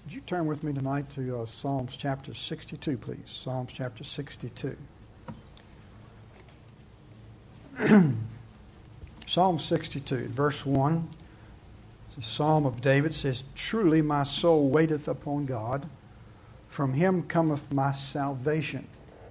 Would you turn with me tonight to Psalms chapter 62, please? Psalms chapter 62. Psalm 62, verse 1. The Psalm of David says, "Truly my soul waiteth upon God. From him cometh my salvation."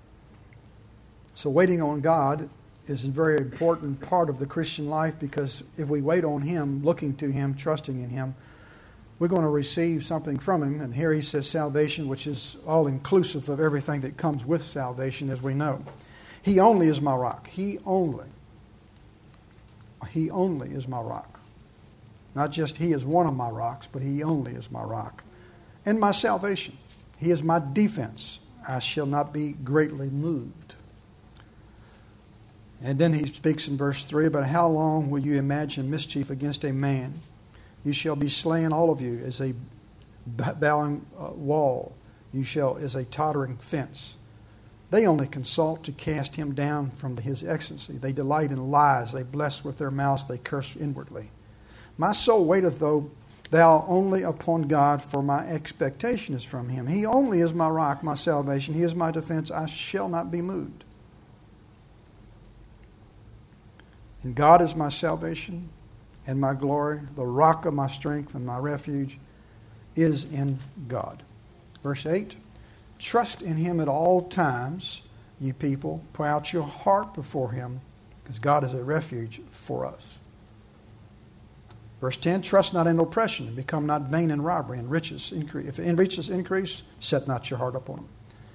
So waiting on God is a very important part of the Christian life, because if we wait on him, looking to him, trusting in him, we're going to receive something from him. And here he says salvation, which is all inclusive of everything that comes with salvation, as we know. He only is my rock. He only is my rock. Not just he is one of my rocks, but he only is my rock. And my salvation. He is my defense. I shall not be greatly moved. And then he speaks in verse 3 about how long will you imagine mischief against a man? You shall be slain, all of you, as a bowing wall. You shall as a tottering fence. They only consult to cast him down from his excellency. They delight in lies. They bless with their mouths. They curse inwardly. My soul waiteth, thou only upon God, for my expectation is from him. He only is my rock, my salvation. He is my defense. I shall not be moved. And God is my salvation and my glory. The rock of my strength and my refuge is in God. Verse 8. Trust in him at all times, ye people. Pour out your heart before him, because God is a refuge for us. Verse 10, trust not in oppression, and become not vain in robbery, and riches increase. If in riches increase, set not your heart upon them.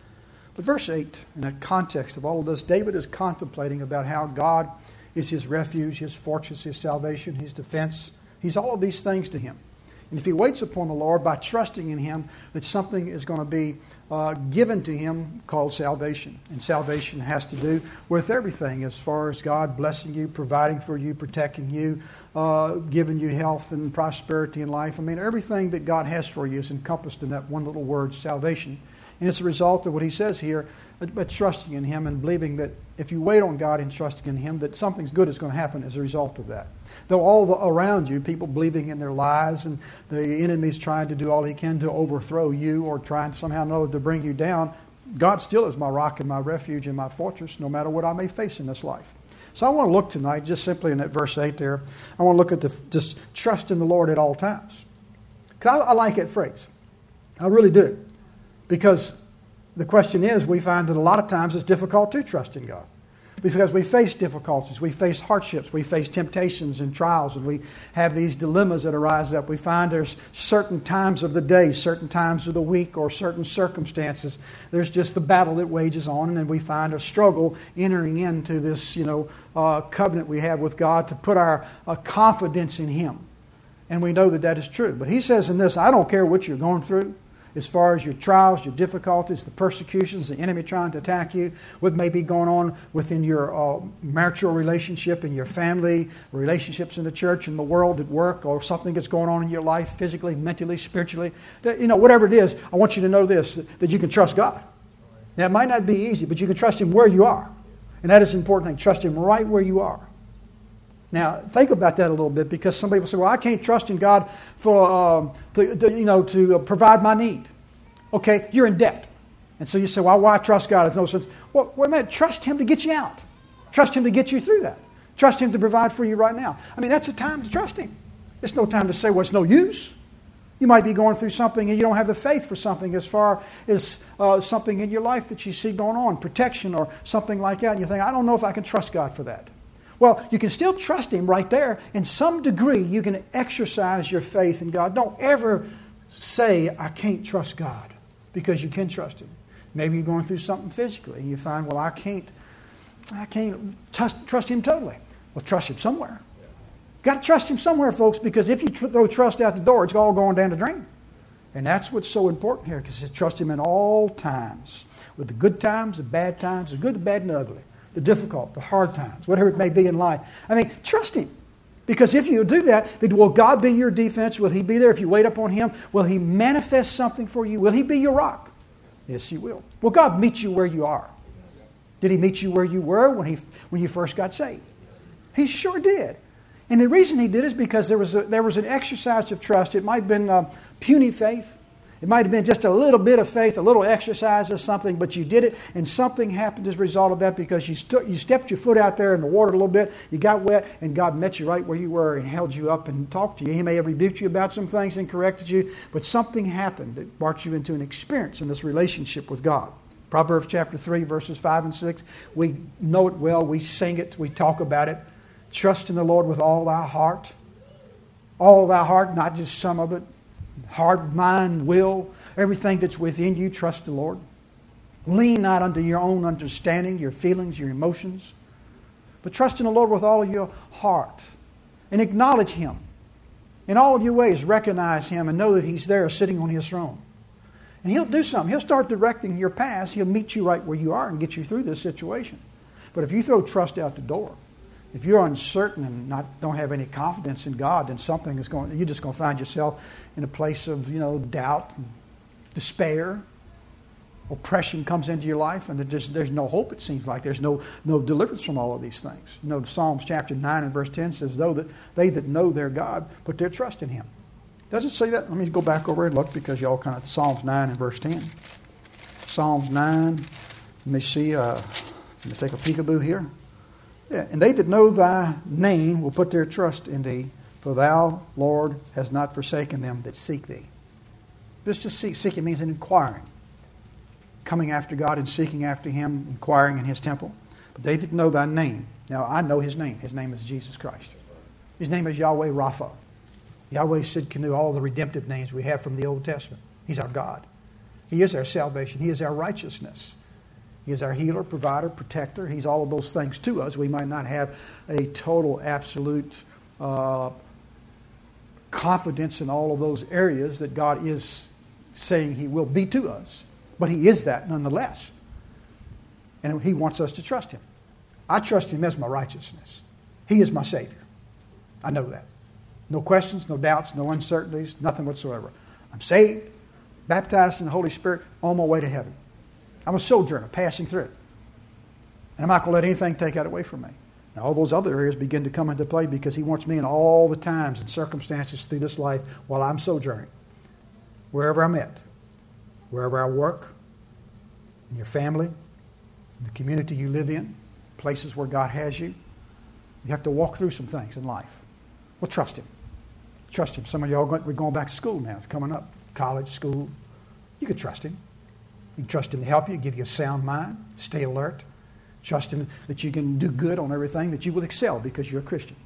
But verse 8, in the context of all of this, David is contemplating about how God is his refuge, his fortress, his salvation, his defense. He's all of these things to him. And if he waits upon the Lord by trusting in him, that something is going to be given to him called salvation. And salvation has to do with everything, as far as God blessing you, providing for you, protecting you, giving you health and prosperity in life. I mean, everything that God has for you is encompassed in that one little word, salvation. And it's a result of what he says here, but trusting in him and believing that if you wait on God and trusting in him, that something good is going to happen as a result of that. Though all around you, people believing in their lies, and the enemy's trying to do all he can to overthrow you or trying somehow or another to bring you down, God still is my rock and my refuge and my fortress, no matter what I may face in this life. So I want to look tonight, just simply in that verse 8 there, I want to look at just trust in the Lord at all times. Because I like that phrase. I really do. Because the question is, we find that a lot of times it's difficult to trust in God. Because we face difficulties, we face hardships, we face temptations and trials, and we have these dilemmas that arise up. We find there's certain times of the day, certain times of the week, or certain circumstances. There's just the battle that wages on, and then we find a struggle entering into this, covenant we have with God to put our confidence in him. And we know that that is true. But he says in this, I don't care what you're going through. As far as your trials, your difficulties, the persecutions, the enemy trying to attack you, what may be going on within your marital relationship, in your family, relationships in the church, in the world, at work, or something that's going on in your life, physically, mentally, spiritually, whatever it is, I want you to know this, that you can trust God. Now, it might not be easy, but you can trust him where you are. And that is an important thing. Trust him right where you are. Now, think about that a little bit, because some people say, well, I can't trust in God for to provide my need. Okay, you're in debt. And so you say, well, why trust God? There's no sense. Well, wait a minute. Trust him to get you out. Trust him to get you through that. Trust him to provide for you right now. I mean, that's the time to trust him. It's no time to say, well, it's no use. You might be going through something and you don't have the faith for something, as far as something in your life that you see going on, protection or something like that. And you think, I don't know if I can trust God for that. Well, you can still trust him right there. In some degree, you can exercise your faith in God. Don't ever say, I can't trust God, because you can trust him. Maybe you're going through something physically and you find, well, I can't trust him totally. Well, trust him somewhere. Got to trust him somewhere, folks, because if you throw trust out the door, it's all going down the drain. And that's what's so important here, because you trust him in all times, with the good times, the bad times, the good, the bad, and the ugly. The difficult, the hard times, whatever it may be in life. I mean, trust him. Because if you do that, then will God be your defense? Will he be there if you wait upon him? Will he manifest something for you? Will he be your rock? Yes, he will. Will God meet you where you are? Did he meet you where you were when you first got saved? He sure did. And the reason he did is because there was an exercise of trust. It might have been puny faith. It might have been just a little bit of faith, a little exercise or something, but you did it, and something happened as a result of that because you stepped your foot out there in the water a little bit, you got wet, and God met you right where you were and held you up and talked to you. He may have rebuked you about some things and corrected you, but something happened that brought you into an experience in this relationship with God. Proverbs chapter 3, verses 5 and 6. We know it well. We sing it. We talk about it. Trust in the Lord with all thy heart. All thy heart, not just some of it. Heart, mind, will, everything that's within you, trust the Lord. Lean not unto your own understanding, your feelings, your emotions, but trust in the Lord with all of your heart. And acknowledge Him. In all of your ways, recognize Him and know that He's there sitting on His throne. And He'll do something. He'll start directing your path. He'll meet you right where you are and get you through this situation. But if you throw trust out the door, if you're uncertain and don't have any confidence in God, then you're just going to find yourself in a place of, doubt and despair. Oppression comes into your life, and there's no hope, it seems like. There's no deliverance from all of these things. Psalms chapter 9 and verse 10 says, they that know their God put their trust in Him. Does it say that? Let me go back over and look because y'all kind of, Psalms 9 and verse 10. Psalms 9, let me see, let me take a peekaboo here. Yeah, and they that know thy name will put their trust in thee, for thou, Lord, hast not forsaken them that seek thee. Just seeking means an inquiring. Coming after God and seeking after Him, inquiring in His temple. But they that know thy name. Now, I know His name. His name is Jesus Christ. His name is Yahweh Rapha. Yahweh Sidkenu, all the redemptive names we have from the Old Testament. He's our God. He is our salvation. He is our righteousness. He is our healer, provider, protector. He's all of those things to us. We might not have a total, absolute confidence in all of those areas that God is saying He will be to us. But He is that nonetheless. And He wants us to trust Him. I trust Him as my righteousness. He is my Savior. I know that. No questions, no doubts, no uncertainties, nothing whatsoever. I'm saved, baptized in the Holy Spirit, on my way to heaven. I'm a sojourner passing through it. And I'm not going to let anything take that away from me. Now, all those other areas begin to come into play because He wants me in all the times and circumstances through this life while I'm sojourning. Wherever I'm at, wherever I work, in your family, in the community you live in, places where God has you, you have to walk through some things in life. Well, trust Him. Trust Him. Some of y'all, we're going back to school now. It's coming up. College, school. You can trust Him. You can trust Him to help you, give you a sound mind, stay alert. Trust Him that you can do good on everything, that you will excel because you're a Christian.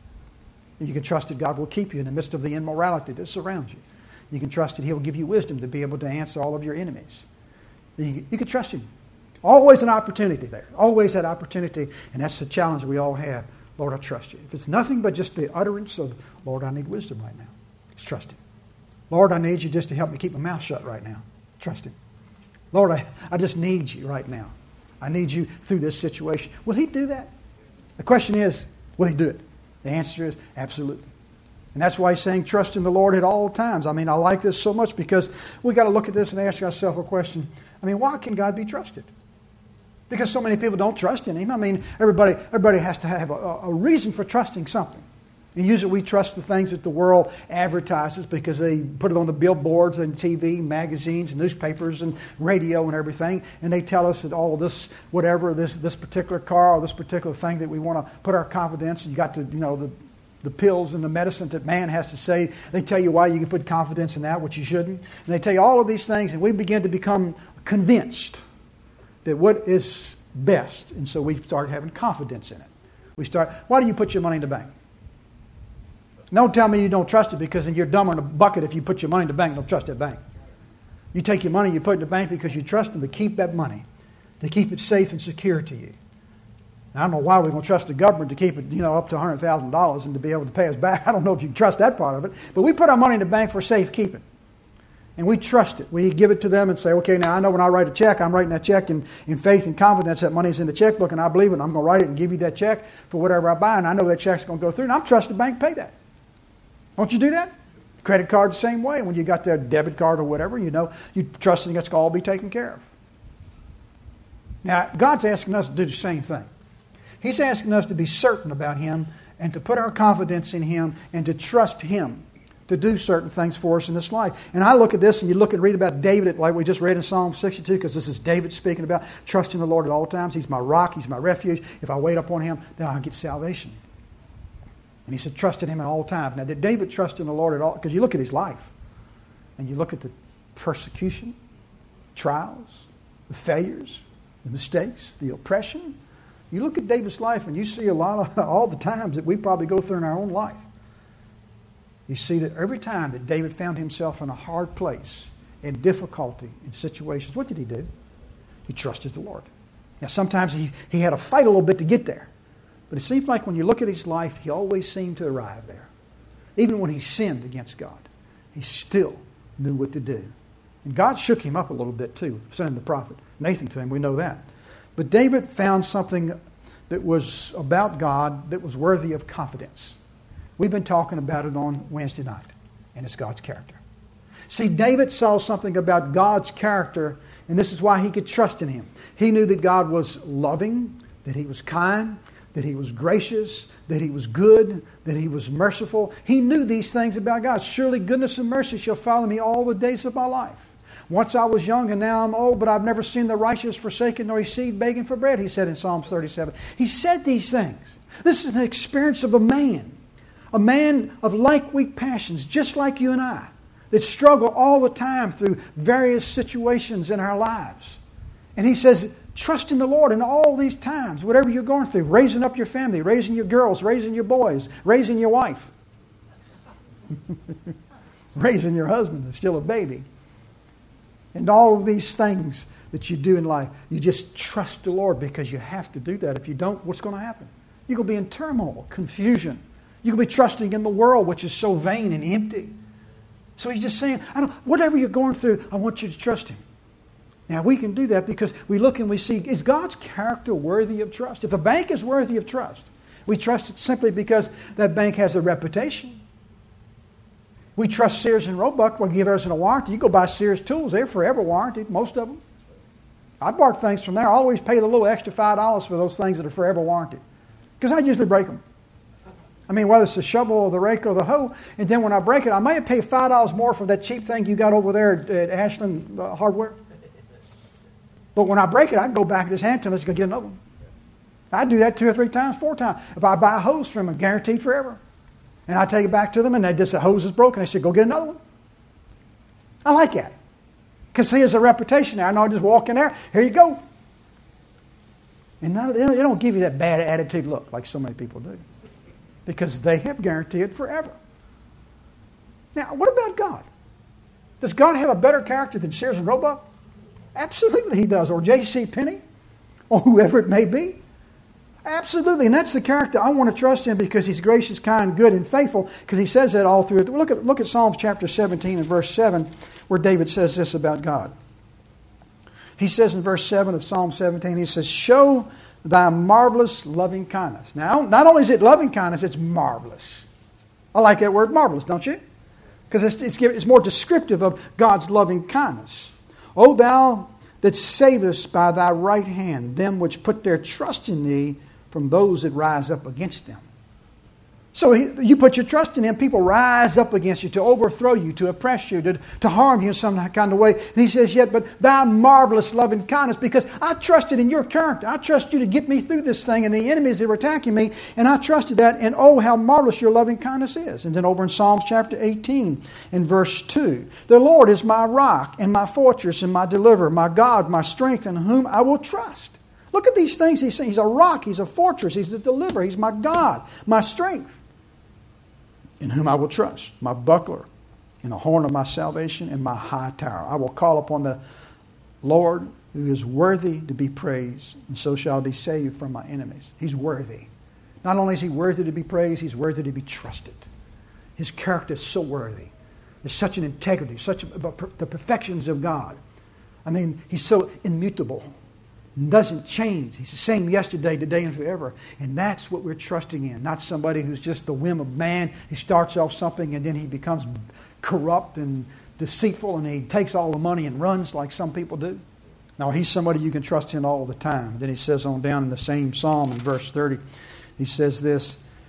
And you can trust that God will keep you in the midst of the immorality that surrounds you. You can trust that He'll give you wisdom to be able to answer all of your enemies. You can trust Him. Always an opportunity there. Always that opportunity. And that's the challenge we all have. Lord, I trust You. If it's nothing but just the utterance of, Lord, I need wisdom right now. Just trust Him. Lord, I need You just to help me keep my mouth shut right now. Trust Him. Lord, I just need You right now. I need You through this situation. Will He do that? The question is, will He do it? The answer is absolutely. And that's why He's saying trust in the Lord at all times. I mean, I like this so much because we've got to look at this and ask ourselves a question. I mean, why can God be trusted? Because so many people don't trust in Him. I mean, everybody has to have a reason for trusting something. And usually we trust the things that the world advertises because they put it on the billboards and TV, magazines, newspapers, and radio and everything. And they tell us that all of this, whatever, this particular car or this particular thing that we want to put our confidence in, you got to, the pills and the medicine that man has to say. They tell you why you can put confidence in that, which you shouldn't. And they tell you all of these things, and we begin to become convinced that what is best. And so we start having confidence in it. Why do you put your money in the bank? Don't tell me you don't trust it because you're dumber in a bucket if you put your money in the bank and don't trust that bank. You take your money, you put it in the bank because you trust them to keep that money, to keep it safe and secure to you. Now, I don't know why we're going to trust the government to keep it, up to $100,000 and to be able to pay us back. I don't know if you can trust that part of it, but we put our money in the bank for safekeeping. And we trust it. We give it to them and say, okay, now I know when I write a check, I'm writing that check in faith and confidence that money's in the checkbook and I believe it and I'm going to write it and give you that check for whatever I buy and I know that check's going to go through and I'm trusting the bank to pay that. Don't you do that? Credit card the same way. When you got their debit card or whatever, you're trusting it's going to all be taken care of. Now, God's asking us to do the same thing. He's asking us to be certain about Him and to put our confidence in Him and to trust Him to do certain things for us in this life. And I look at this, and you look and read about David, like we just read in Psalm 62, because this is David speaking about trusting the Lord at all times. He's my rock. He's my refuge. If I wait upon Him, then I'll get salvation. And he said, trust in Him at all times. Now, did David trust in the Lord at all? Because you look at his life, and you look at the persecution, trials, the failures, the mistakes, the oppression. You look at David's life, and you see a lot of all the times that we probably go through in our own life. You see that every time that David found himself in a hard place, in difficulty, in situations, what did he do? He trusted the Lord. Now, sometimes he had to fight a little bit to get there. But it seems like when you look at his life, he always seemed to arrive there. Even when he sinned against God, he still knew what to do. And God shook him up a little bit too, sending the prophet Nathan to him. We know that. But David found something that was about God that was worthy of confidence. We've been talking about it on Wednesday night, and it's God's character. See, David saw something about God's character, and this is why he could trust in Him. He knew that God was loving, that He was kind, that He was gracious, that He was good, that He was merciful. He knew these things about God. Surely goodness and mercy shall follow me all the days of my life. Once I was young and now I'm old, but I've never seen the righteous forsaken nor his seed begging for bread, he said in Psalms 37. He said these things. This is an experience of a man of like weak passions, just like you and I, that struggle all the time through various situations in our lives. And he says, trust in the Lord in all these times, whatever you're going through, raising up your family, raising your girls, raising your boys, raising your wife, raising your husband that's still a baby. And all of these things that you do in life, you just trust the Lord because you have to do that. If you don't, what's going to happen? You're going to be in turmoil, confusion. You're going to be trusting in the world, which is so vain and empty. So he's just saying, whatever you're going through, I want you to trust Him. Now, we can do that because we look and we see, is God's character worthy of trust? If a bank is worthy of trust, we trust it simply because that bank has a reputation. We trust Sears and Roebuck. We'll give us a warranty. You go buy Sears tools, they're forever warranted, most of them. I bought things from there. I always pay the little extra $5 for those things that are forever warranted because I usually break them. I mean, whether it's the shovel or the rake or the hoe, and then when I break it, I may have paid $5 more for that cheap thing you got over there at Ashland Hardware. But when I break it, I can go back and just hand to them and go get another one. I do that 2 or 3 times, 4 times. If I buy a hose from them, guaranteed forever. And I take it back to them, and the hose is broken. I said, go get another one. I like that. Because see, there's a reputation there. I know I just walk in there, here you go. And they don't give you that bad attitude look like so many people do. Because they have guaranteed it forever. Now, what about God? Does God have a better character than Sears and Roebuck? Absolutely He does. Or J.C. Penney, or whoever it may be. Absolutely. And that's the character I want to trust in because He's gracious, kind, good, and faithful. Because He says that all through it. Look at Psalms chapter 17 and verse 7 where David says this about God. He says in verse 7 of Psalm 17, he says, show Thy marvelous loving kindness. Now, not only is it loving kindness, it's marvelous. I like that word marvelous, don't you? Because it's more descriptive of God's loving kindness. O Thou that savest by Thy right hand them which put their trust in Thee from those that rise up against them. So you put your trust in Him, people rise up against you to overthrow you, to oppress you, to harm you in some kind of way. And He says, yet, but Thy marvelous loving kindness, because I trusted in Your character. I trust You to get me through this thing and the enemies that were attacking me, and I trusted that, and oh, how marvelous Your loving kindness is. And then over in Psalms chapter 18 in verse 2, the Lord is my rock and my fortress and my deliverer, my God, my strength, in whom I will trust. Look at these things He's saying. He's a rock, He's a fortress, He's the deliverer, He's my God, my strength, in whom I will trust, my buckler, and the horn of my salvation, and my high tower. I will call upon the Lord, who is worthy to be praised, and so shall He save from my enemies. He's worthy. Not only is He worthy to be praised, He's worthy to be trusted. His character is so worthy. There's such an integrity, the perfections of God. I mean, He's so immutable. Doesn't change. He's the same yesterday, today, and forever. And that's what we're trusting in. Not somebody who's just the whim of man. He starts off something and then he becomes corrupt and deceitful and he takes all the money and runs like some people do. No, He's somebody you can trust in all the time. Then he says on down in the same psalm in verse 30, he says this,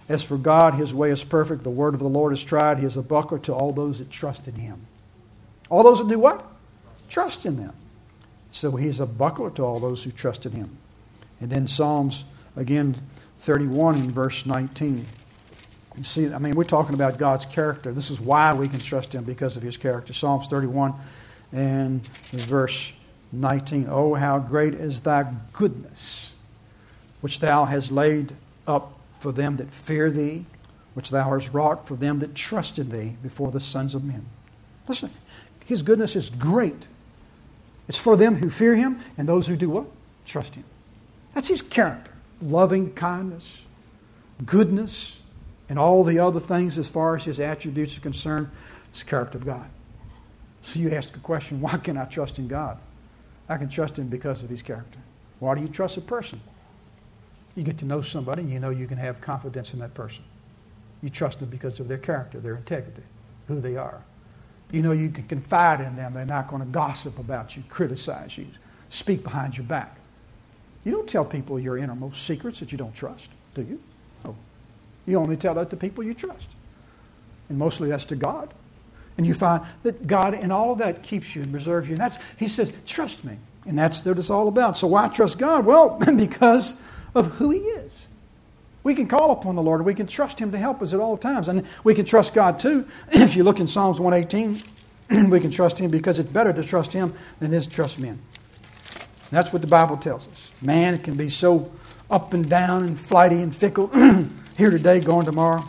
As for God, His way is perfect. The word of the Lord is tried. He is a buckler to all those that trust in Him. All those that do what? Trust in them. So He's a buckler to all those who trust in Him. And then Psalms, again, 31 in verse 19. You see, we're talking about God's character. This is why we can trust Him, because of His character. Psalms 31 and verse 19. Oh, how great is Thy goodness, which Thou hast laid up for them that fear Thee, which Thou hast wrought for them that trust in Thee before the sons of men. Listen, His goodness is great. It's for them who fear Him and those who do what? Trust Him. That's His character. Loving kindness, goodness, and all the other things as far as His attributes are concerned. It's the character of God. So you ask the question, why can I trust in God? I can trust Him because of His character. Why do you trust a person? You get to know somebody and you know you can have confidence in that person. You trust them because of their character, their integrity, who they are. You know you can confide in them. They're not going to gossip about you, criticize you, speak behind your back. You don't tell people your innermost secrets that you don't trust, do you? No. You only tell that to people you trust. And mostly that's to God. And you find that God in all of that keeps you and preserves you. And He says, trust me. And that's what it's all about. So why trust God? Well, because of who He is. We can call upon the Lord. We can trust Him to help us at all times. And we can trust God too. If you look in Psalms 118, we can trust Him because it's better to trust Him than it is to trust men. That's what the Bible tells us. Man can be so up and down and flighty and fickle. Here today, gone tomorrow.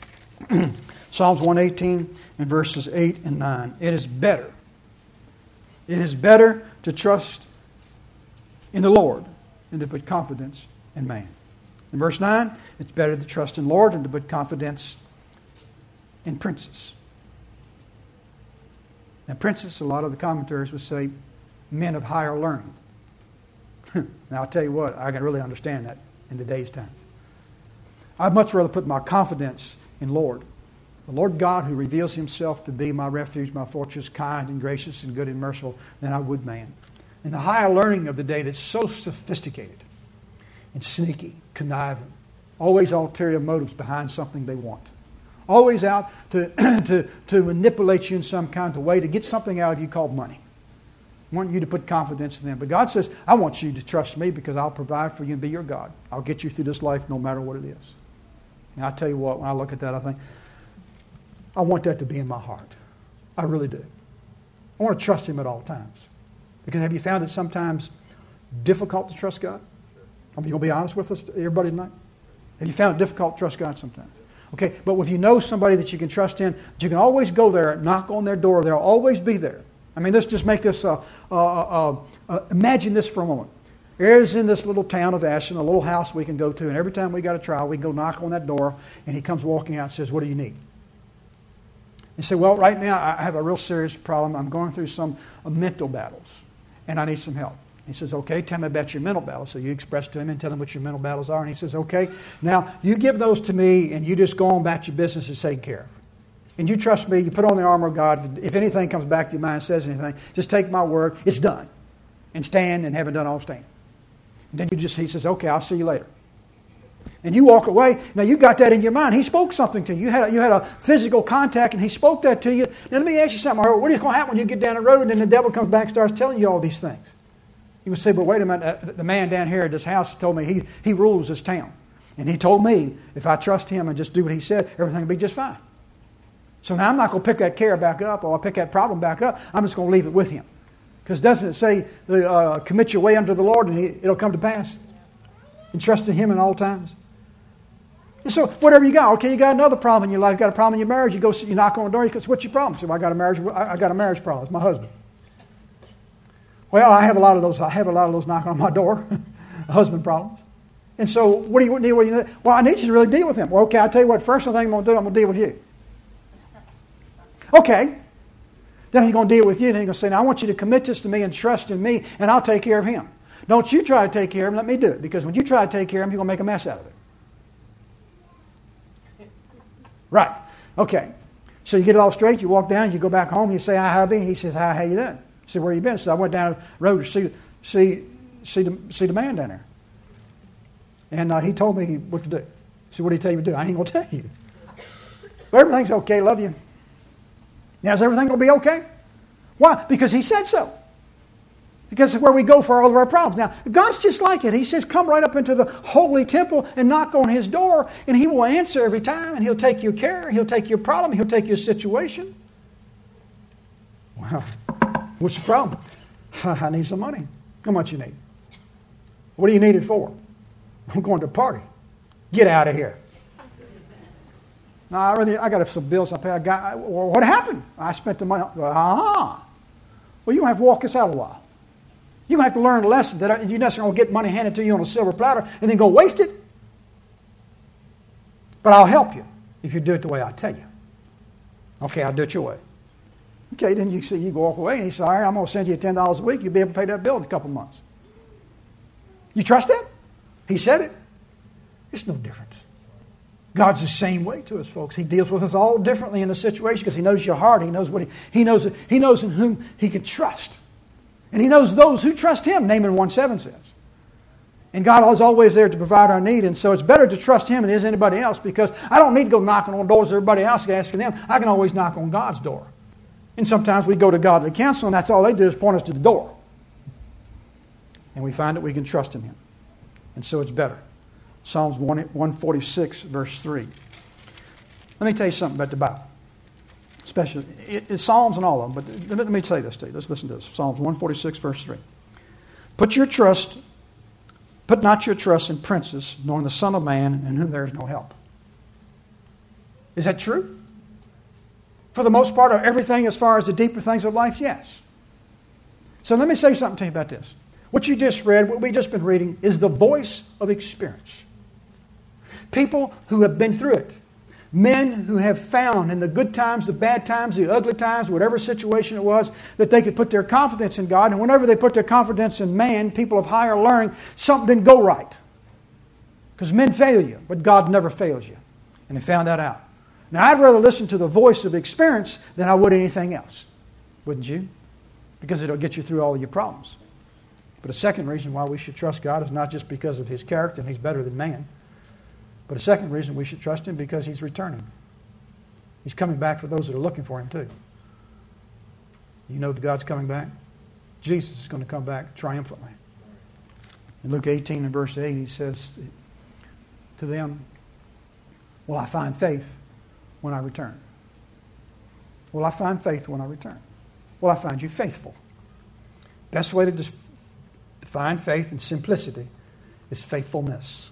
Psalms 118 and verses 8 and 9. It is better. It is better to trust in the Lord than to put confidence in man. In verse 9, it's better to trust in the Lord than to put confidence in princes. Now, princes, a lot of the commentaries would say, men of higher learning. Now, I'll tell you what, I can really understand that in today's times. I'd much rather put my confidence in Lord. The Lord God who reveals Himself to be my refuge, my fortress, kind and gracious and good and merciful, than I would man. And the higher learning of the day that's so sophisticated and sneaky, conniving, always ulterior motives behind something they want. Always out to manipulate you in some kind of way to get something out of you called money. I want you to put confidence in them. But God says, I want you to trust me because I'll provide for you and be your God. I'll get you through this life no matter what it is. And I tell you what, when I look at that, I think, I want that to be in my heart. I really do. I want to trust Him at all times. Because have you found it sometimes difficult to trust God? Are you going to be honest with us, everybody tonight? Have you found it difficult to trust God sometimes? Okay, but if you know somebody that you can trust in, you can always go there, knock on their door. They'll always be there. I mean, let's just make this, imagine this for a moment. There's in this little town of Ashland, a little house we can go to, and every time we got a trial, we can go knock on that door, and he comes walking out and says, what do you need? You say, well, right now I have a real serious problem. I'm going through some mental battles, and I need some help. He says, okay, tell me about your mental battles. So you express to him and tell him what your mental battles are. And he says, okay, now you give those to me and you just go on about your business and take care of. And you trust me, you put on the armor of God. If anything comes back to your mind, says anything, just take my word, it's done. And stand, and having done all, stand. And then he says, okay, I'll see you later. And you walk away. Now you got that in your mind. He spoke something to you. You had a physical contact and he spoke that to you. Now let me ask you something. What is going to happen when you get down the road and then the devil comes back and starts telling you all these things? You would say, but wait a minute, the man down here at this house told me he rules this town. And he told me if I trust him and just do what he said, everything will be just fine. So now I'm not going to pick that care back up or I'll pick that problem back up. I'm just going to leave it with him. Because doesn't it say, commit your way unto the Lord and it'll come to pass? And trust in Him in all times. And so whatever you got, okay, you got another problem in your life, you got a problem in your marriage, you knock on the door, you say, what's your problem? So I got a marriage problem. It's my husband. Well, I have a lot of those knocking on my door, husband problems. And so what do you need? Well, I need you to really deal with him. Well, okay, I'll tell you what, first thing I'm going to do, I'm going to deal with you. Okay. Then he's going to deal with you and he's going to say, now I want you to commit this to me and trust in me and I'll take care of him. Don't you try to take care of him, let me do it. Because when you try to take care of him, you're going to make a mess out of it. Right. Okay. So you get it all straight, you walk down, you go back home, you say, hi, hubby. He says, hi, how you doing? You say, where you been? So I went down the road to see the man down there. And he told me what to do. So what did he tell you to do? I ain't going to tell you. But everything's okay. Love you. Now, is everything going to be okay? Why? Because he said so. Because it's where we go for all of our problems. Now, God's just like it. He says, come right up into the holy temple and knock on His door, and He will answer every time, and He'll take your care, He'll take your problem, He'll take your situation. Wow. What's the problem? I need some money. How much you need? What do you need it for? I'm going to a party. Get out of here. No, I got some bills I pay. What happened? I spent the money. Well, you don't have to walk us out a while. You're going to have to learn a lesson that you're not going to get money handed to you on a silver platter and then go waste it. But I'll help you if you do it the way I tell you. Okay, I'll do it your way. Okay, then you walk away and he says, all right, I'm going to send you $10 a week. You'll be able to pay that bill in a couple of months. You trust him? He said it. It's no difference. God's the same way to us, folks. He deals with us all differently in the situation because He knows your heart. He knows He knows in whom He can trust. And He knows those who trust Him, Nahum 1:7 says. And God is always there to provide our need. And so it's better to trust Him than it is anybody else because I don't need to go knocking on doors of everybody else asking them. I can always knock on God's door. And sometimes we go to godly counsel and that's all they do is point us to the door. And we find that we can trust in Him. And so it's better. Psalms 146 verse 3. Let me tell you something about the Bible. Especially, it's Psalms and all of them, but let me say this to you. Let's listen to this. Psalms 146, verse 3. Put not your trust in princes, nor in the Son of Man, in whom there is no help. Is that true? For the most part, of everything as far as the deeper things of life, yes. So let me say something to you about this. What you just read, what we've just been reading, is the voice of experience. People who have been through it. Men who have found in the good times, the bad times, the ugly times, whatever situation it was, that they could put their confidence in God. And whenever they put their confidence in man, people of higher learning, something didn't go right. Because men fail you, but God never fails you. And they found that out. Now, I'd rather listen to the voice of experience than I would anything else. Wouldn't you? Because it'll get you through all of your problems. But a second reason why we should trust God is not just because of His character and He's better than man. But a second reason we should trust Him because He's returning. He's coming back for those that are looking for Him too. You know that God's coming back? Jesus is going to come back triumphantly. In Luke 18 and verse 8, He says to them, will I find faith when I return? Will I find faith when I return? Will I find you faithful? Best way to define faith in simplicity is faithfulness.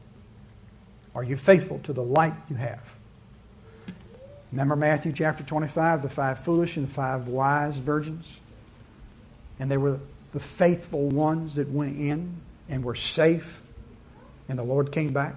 Are you faithful to the light you have? Remember Matthew chapter 25, the 5 foolish and the 5 wise virgins? And they were the faithful ones that went in and were safe, and the Lord came back.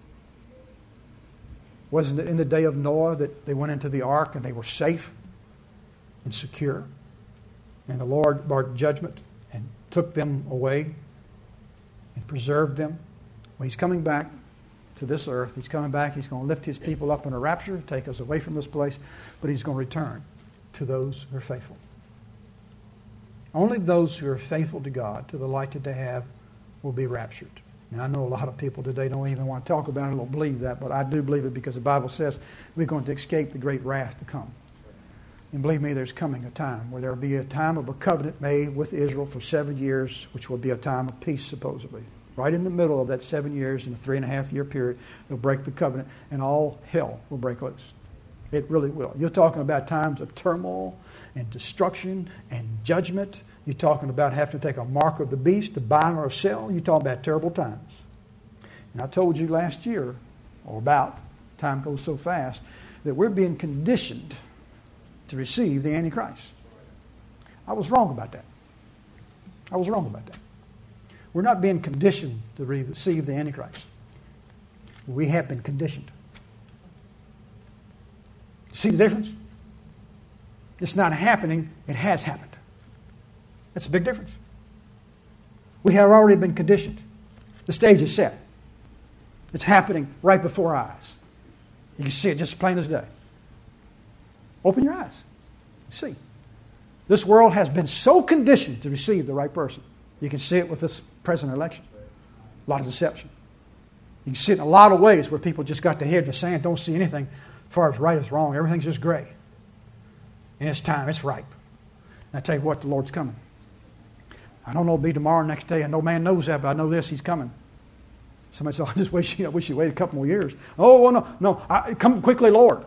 Wasn't it in the day of Noah that they went into the ark and they were safe and secure? And the Lord brought judgment and took them away and preserved them. Well, He's coming back to this earth. He's coming back. He's going to lift His people up in a rapture, take us away from this place, but He's going to return to those who are faithful. Only those who are faithful to God, to the light that they have, will be raptured. Now, I know a lot of people today don't even want to talk about it, don't believe that, but I do believe it because the Bible says we're going to escape the great wrath to come. And believe me, there's coming a time where there will be a time of a covenant made with Israel for 7 years, which will be a time of peace, supposedly. Right in the middle of that 7 years, in a 3.5-year period, they'll break the covenant, and all hell will break loose. It really will. You're talking about times of turmoil and destruction and judgment. You're talking about having to take a mark of the beast to buy or sell. You're talking about terrible times. And I told you last year, or about, time goes so fast, that we're being conditioned to receive the Antichrist. I was wrong about that. We're not being conditioned to receive the Antichrist. We have been conditioned. See the difference? It's not happening, it has happened. That's a big difference. We have already been conditioned. The stage is set. It's happening right before our eyes. You can see it just plain as day. Open your eyes. See. This world has been so conditioned to receive the right person. You can see it with this present election. A lot of deception. You can see it in a lot of ways where people just got their head in the sand, don't see anything as far as right as wrong. Everything's just gray. And it's time. It's ripe. And I tell you what, the Lord's coming. I don't know it'll be tomorrow, next day, and no man knows that, but I know this, He's coming. Somebody said, I wish you waited a couple more years. Oh, well, no. Come quickly, Lord.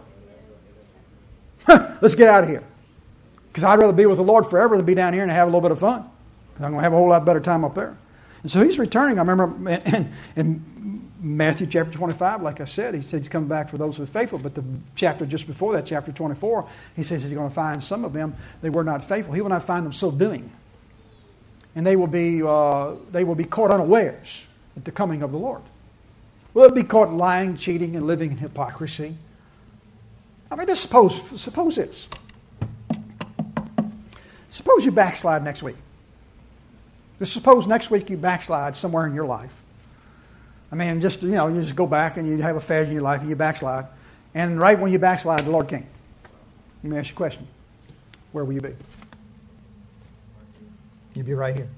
Let's get out of here. Because I'd rather be with the Lord forever than be down here and have a little bit of fun. I'm going to have a whole lot better time up there. And so He's returning. I remember in Matthew chapter 25, like I said, He said He's coming back for those who are faithful. But the chapter just before that, chapter 24, He says He's going to find some of them, they were not faithful. He will not find them so doing. And they will be caught unawares at the coming of the Lord. Will it be caught lying, cheating, and living in hypocrisy? I mean, just suppose this. Suppose you backslide next week. Just suppose next week you backslide somewhere in your life. I mean, you just go back and you have a phase in your life and you backslide. And right when you backslide, the Lord came. Let me ask you a question. Where will you be? You'll be right here.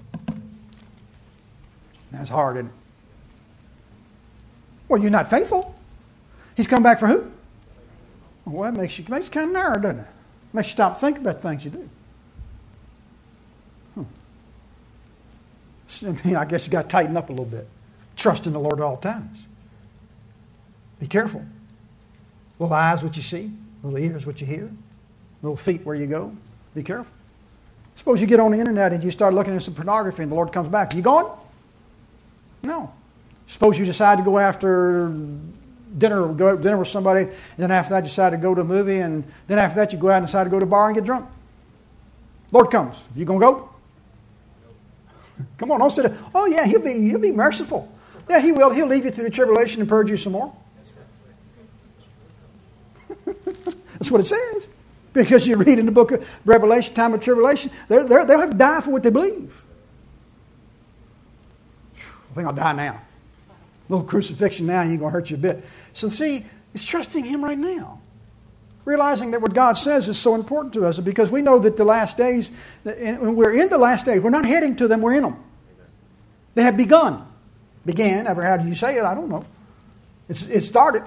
That's hard, isn't it? Well, you're not faithful. He's come back for who? Well, that makes you kind of narrow, doesn't it? Makes you stop thinking about things you do. I guess you got to tighten up a little bit. Trust in the Lord at all times. Be careful. Little eyes what you see, little ears what you hear, little feet where you go. Be careful. Suppose you get on the internet and you start looking at some pornography and the Lord comes back. You going? No. Suppose you decide to go after dinner, go to dinner with somebody, and then after that you decide to go to a movie, and then after that you go out and decide to go to a bar and get drunk. Lord comes. You going to go? Come on, don't sit there. Oh yeah, he'll be merciful. Yeah, He will. He'll leave you through the tribulation and purge you some more. That's what it says. Because you read in the book of Revelation, time of tribulation, they'll have to die for what they believe. I think I'll die now. A little crucifixion now ain't going to hurt you a bit. So see, it's trusting Him right now. Realizing that what God says is so important to us because we know that the last days, when we're in the last days, we're not heading to them, we're in them. They have begun. Began, ever how do you say it? I don't know. It started.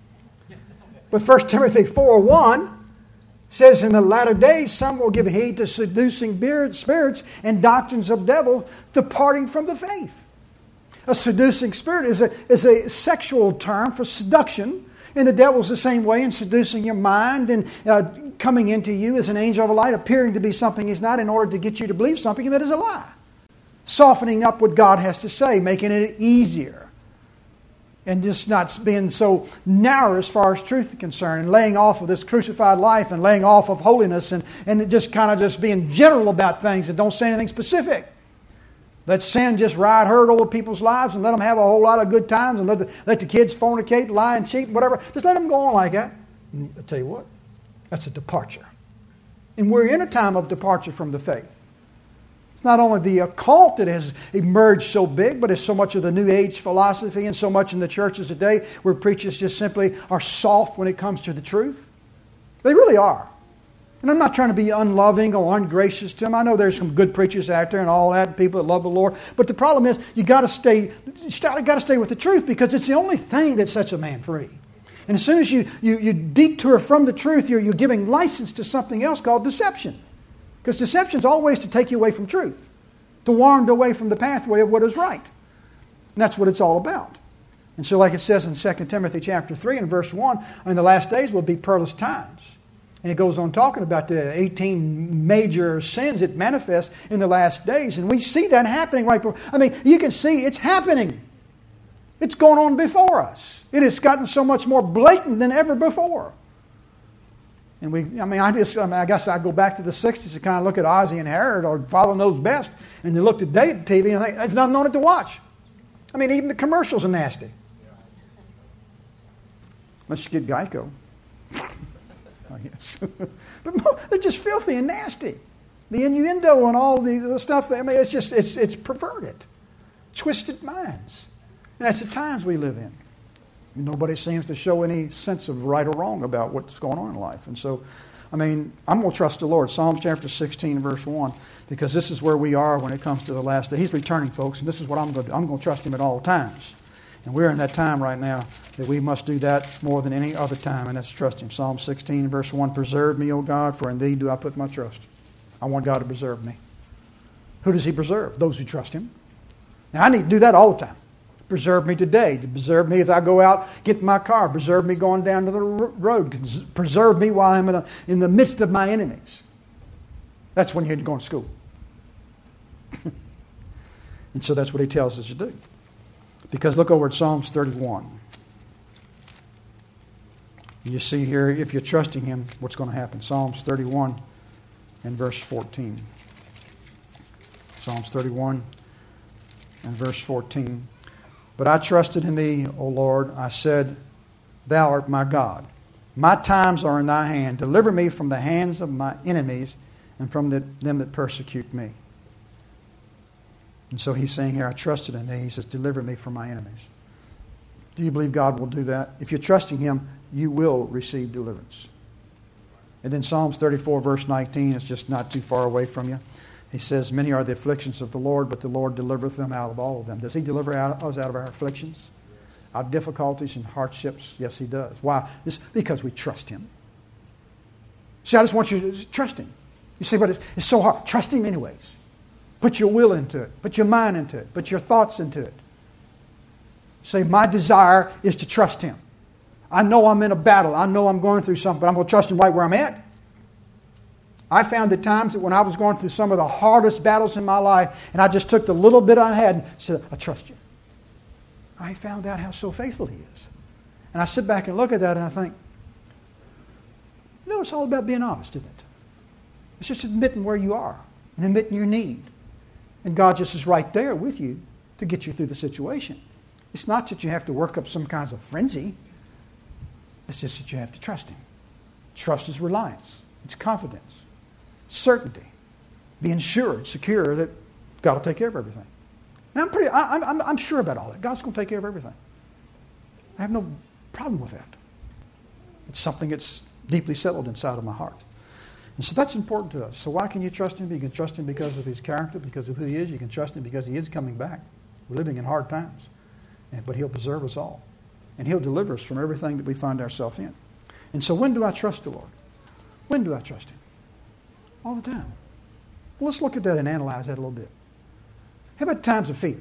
But 1 Timothy 4:1 says, in the latter days some will give heed to seducing spirits and doctrines of devil, departing from the faith. A seducing spirit is a sexual term for seduction. And the devil's the same way in seducing your mind and coming into you as an angel of light, appearing to be something he's not in order to get you to believe something that is a lie. Softening up what God has to say, making it easier. And just not being so narrow as far as truth is concerned, and laying off of this crucified life and laying off of holiness and just kind of just being general about things that don't say anything specific. Let sin just ride herd over people's lives and let them have a whole lot of good times and let the kids fornicate, lie and cheat, whatever. Just let them go on like that. And I'll tell you what, that's a departure. And we're in a time of departure from the faith. It's not only the occult that has emerged so big, but it's so much of the New Age philosophy and so much in the churches today where preachers just simply are soft when it comes to the truth. They really are. And I'm not trying to be unloving or ungracious to them. I know there's some good preachers out there and all that, people that love the Lord. But the problem is you got to stay with the truth because it's the only thing that sets a man free. And as soon as you detour from the truth, you're giving license to something else called deception. Because deception is always to take you away from truth, to wander away from the pathway of what is right. And that's what it's all about. And so like it says in 2 Timothy chapter 3 and verse 1, in the last days will be perilous times. And it goes on talking about the 18 major sins that manifest in the last days. And we see that happening right before. I mean, you can see it's happening. It's going on before us. It has gotten so much more blatant than ever before. And I guess I go back to the 60s to kind of look at Ozzie and Harold or Father Knows Best. And you looked at TV and think, there's nothing on it to watch. I mean, even the commercials are nasty. Unless you get Geico. I guess. But they're just filthy and nasty. The innuendo and all the stuff. It's perverted. Twisted minds. And that's the times we live in. Nobody seems to show any sense of right or wrong about what's going on in life. And so, I'm going to trust the Lord. Psalms chapter 16, verse 1, because this is where we are when it comes to the last day. He's returning, folks, and this is what I'm going to do. I'm going to trust Him at all times. And we're in that time right now that we must do that more than any other time, and that's trust Him. Psalm 16, verse 1, preserve me, O God, for in Thee do I put my trust. I want God to preserve me. Who does He preserve? Those who trust Him. Now, I need to do that all the time. Preserve me today. To preserve me as I go out, get in my car. Preserve me going down to the road. Preserve me while I'm in the midst of my enemies. That's when you're going to school. And so that's what He tells us to do. Because look over at Psalms 31. You see here, if you're trusting Him, what's going to happen. Psalms 31 and verse 14. Psalms 31 and verse 14. But I trusted in Thee, O Lord. I said, Thou art my God. My times are in Thy hand. Deliver me from the hands of my enemies and from them that persecute me. And so he's saying here, I trusted in Thee. He says, deliver me from my enemies. Do you believe God will do that? If you're trusting Him, you will receive deliverance. And then Psalms 34, verse 19, is just not too far away from you. He says, many are the afflictions of the Lord, but the Lord delivereth them out of all of them. Does He deliver us out of our afflictions? Our difficulties and hardships? Yes, He does. Why? It's because we trust Him. See, I just want you to trust Him. You say, but it's so hard. Trust Him anyways. Put your will into it. Put your mind into it. Put your thoughts into it. Say, my desire is to trust Him. I know I'm in a battle. I know I'm going through something, but I'm going to trust Him right where I'm at. I found the times that when I was going through some of the hardest battles in my life, and I just took the little bit I had and said, I trust You. I found out how so faithful He is. And I sit back and look at that and I think, it's all about being honest, isn't it? It's just admitting where you are and admitting your need. And God just is right there with you to get you through the situation. It's not that you have to work up some kinds of frenzy. It's just that you have to trust Him. Trust is reliance. It's confidence. Certainty. Being sure, secure that God will take care of everything. And I'm sure about all that. God's going to take care of everything. I have no problem with that. It's something that's deeply settled inside of my heart. And so that's important to us. So why can you trust Him? You can trust Him because of His character, because of who He is. You can trust Him because He is coming back. We're living in hard times. But He'll preserve us all. And He'll deliver us from everything that we find ourselves in. And so when do I trust the Lord? When do I trust Him? All the time. Well, let's look at that and analyze that a little bit. How about times of fear?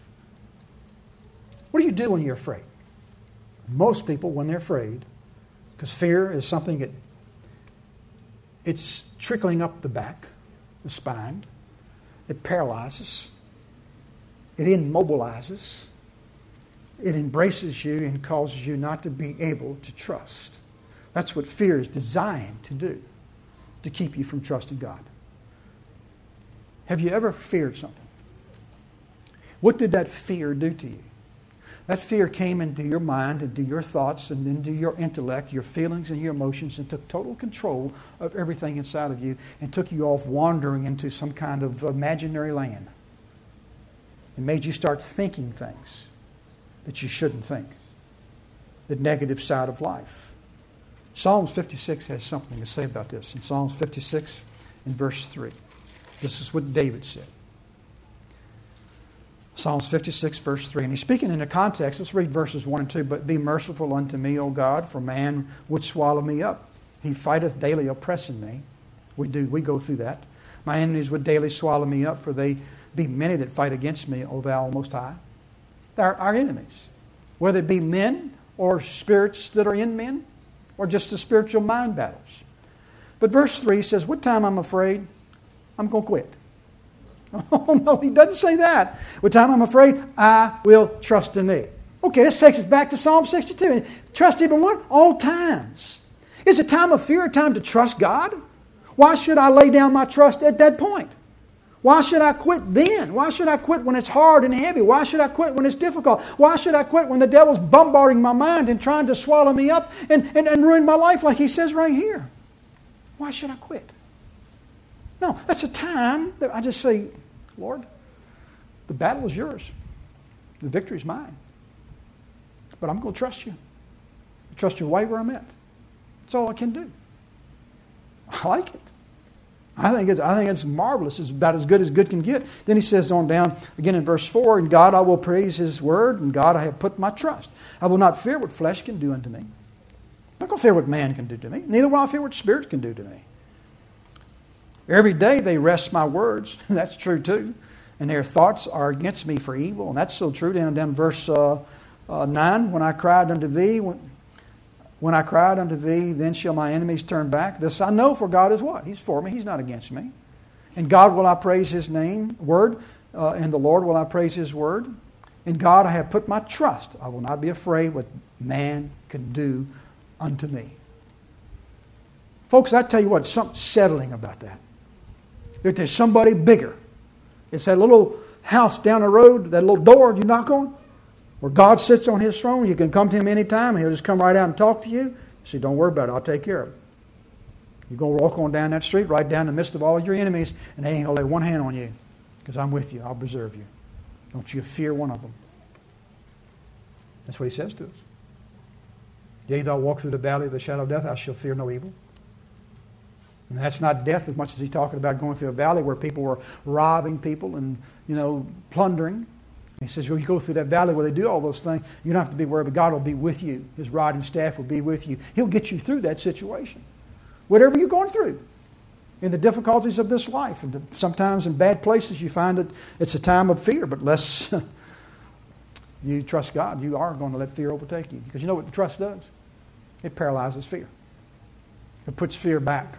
What do you do when you're afraid? Most people, when they're afraid, because fear is something that it's trickling up the back, the spine. It paralyzes. It immobilizes. It embraces you and causes you not to be able to trust. That's what fear is designed to do, to keep you from trusting God. Have you ever feared something? What did that fear do to you? That fear came into your mind, into your thoughts, and into your intellect, your feelings and your emotions, and took total control of everything inside of you and took you off wandering into some kind of imaginary land. It made you start thinking things that you shouldn't think. The negative side of life. Psalms 56 has something to say about this. In Psalms 56, in verse 3, this is what David said. Psalms 56, verse 3. And he's speaking in the context. Let's read verses 1 and 2. But be merciful unto me, O God, for man would swallow me up. He fighteth daily oppressing me. We go through that. My enemies would daily swallow me up, for they be many that fight against me, O thou Most High. They're our enemies. Whether it be men or spirits that are in men, or just the spiritual mind battles. But verse 3 says, what time I'm afraid, I'm going to quit. Oh, no, he doesn't say that. What time I'm afraid, I will trust in Thee. Okay, this takes us back to Psalm 62. Trust Him in what? All times. Is a time of fear a time to trust God? Why should I lay down my trust at that point? Why should I quit then? Why should I quit when it's hard and heavy? Why should I quit when it's difficult? Why should I quit when the devil's bombarding my mind and trying to swallow me up and ruin my life like he says right here? Why should I quit? No, that's a time that I just say, Lord, the battle is yours. The victory is mine. But I'm going to trust You. Trust You right where I'm at. That's all I can do. I like it. I think it's marvelous. It's about as good can get. Then he says on down again in verse 4, in God I will praise His word, and God I have put my trust. I will not fear what flesh can do unto me. I'm not going to fear what man can do to me. Neither will I fear what spirit can do to me. Every day they wrest my words. That's true too. And their thoughts are against me for evil. And that's so true. Down verse 9, when I cried unto thee, when I cried unto thee, then shall my enemies turn back. This I know, for God is what? He's for me. He's not against me. And God will I praise His word. And the Lord will I praise His word. In God I have put my trust. I will not be afraid what man can do unto me. Folks, I tell you what, something settling about that. If there's somebody bigger, it's that little house down the road, that little door you knock on, where God sits on His throne. You can come to Him anytime, and He'll just come right out and talk to you. See, don't worry about it. I'll take care of it. You're going to walk on down that street, right down in the midst of all your enemies, and they ain't going to lay one hand on you, because I'm with you. I'll preserve you. Don't you fear one of them. That's what He says to us. Yea, though I walk through the valley of the shadow of death, I shall fear no evil. And that's not death as much as He's talking about going through a valley where people were robbing people and, plundering. He says, well, you go through that valley where they do all those things, you don't have to be worried, but God will be with you. His rod and staff will be with you. He'll get you through that situation. Whatever you're going through in the difficulties of this life. And sometimes in bad places you find that it's a time of fear, but unless you trust God, you are going to let fear overtake you. Because you know what trust does? It paralyzes fear. It puts fear back.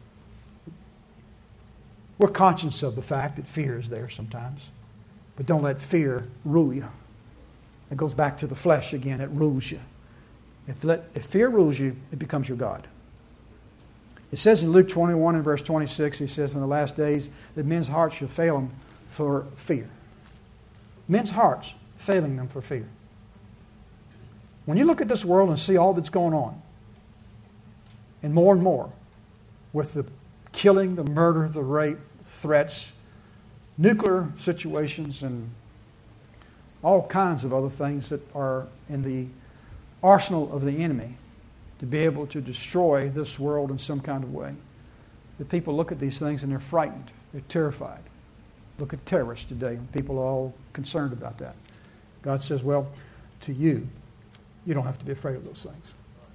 We're conscious of the fact that fear is there sometimes. But don't let fear rule you. It goes back to the flesh again. It rules you. If fear rules you, it becomes your God. It says in Luke 21 and verse 26, He says, in the last days that men's hearts shall fail them for fear. Men's hearts failing them for fear. When you look at this world and see all that's going on, and more with the killing, the murder, the rape, threats, nuclear situations, and all kinds of other things that are in the arsenal of the enemy to be able to destroy this world in some kind of way. The people look at these things and they're frightened. They're terrified. Look at terrorists today. People are all concerned about that. God says, well, to you, you don't have to be afraid of those things.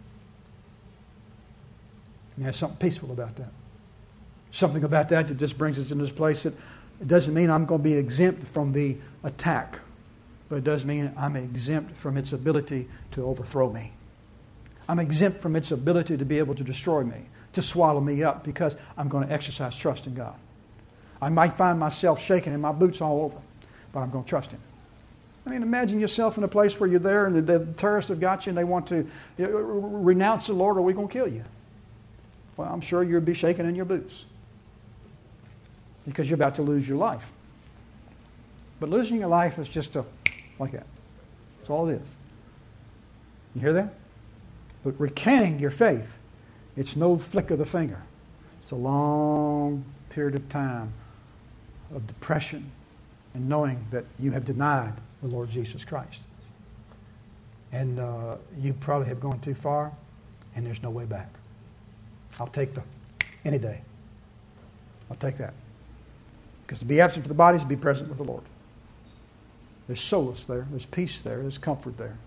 And there's something peaceful about that. Something about that just brings us into this place that it doesn't mean I'm going to be exempt from the attack, but it does mean I'm exempt from its ability to overthrow me. I'm exempt from its ability to be able to destroy me, to swallow me up, because I'm going to exercise trust in God. I might find myself shaking and my boots all over, but I'm going to trust Him. I mean, imagine yourself in a place where you're there and the terrorists have got you and they want to renounce the Lord, or we're going to kill you. Well, I'm sure you'll be shaking in your boots because you're about to lose your life. But losing your life is just like that. That's all it is. You hear that? But recanting your faith, it's no flick of the finger. It's a long period of time of depression and knowing that you have denied the Lord Jesus Christ. And you probably have gone too far, and there's no way back. I'll take any day. I'll take that. Because to be absent from the body is to be present with the Lord. There's solace there. There's peace there. There's comfort there.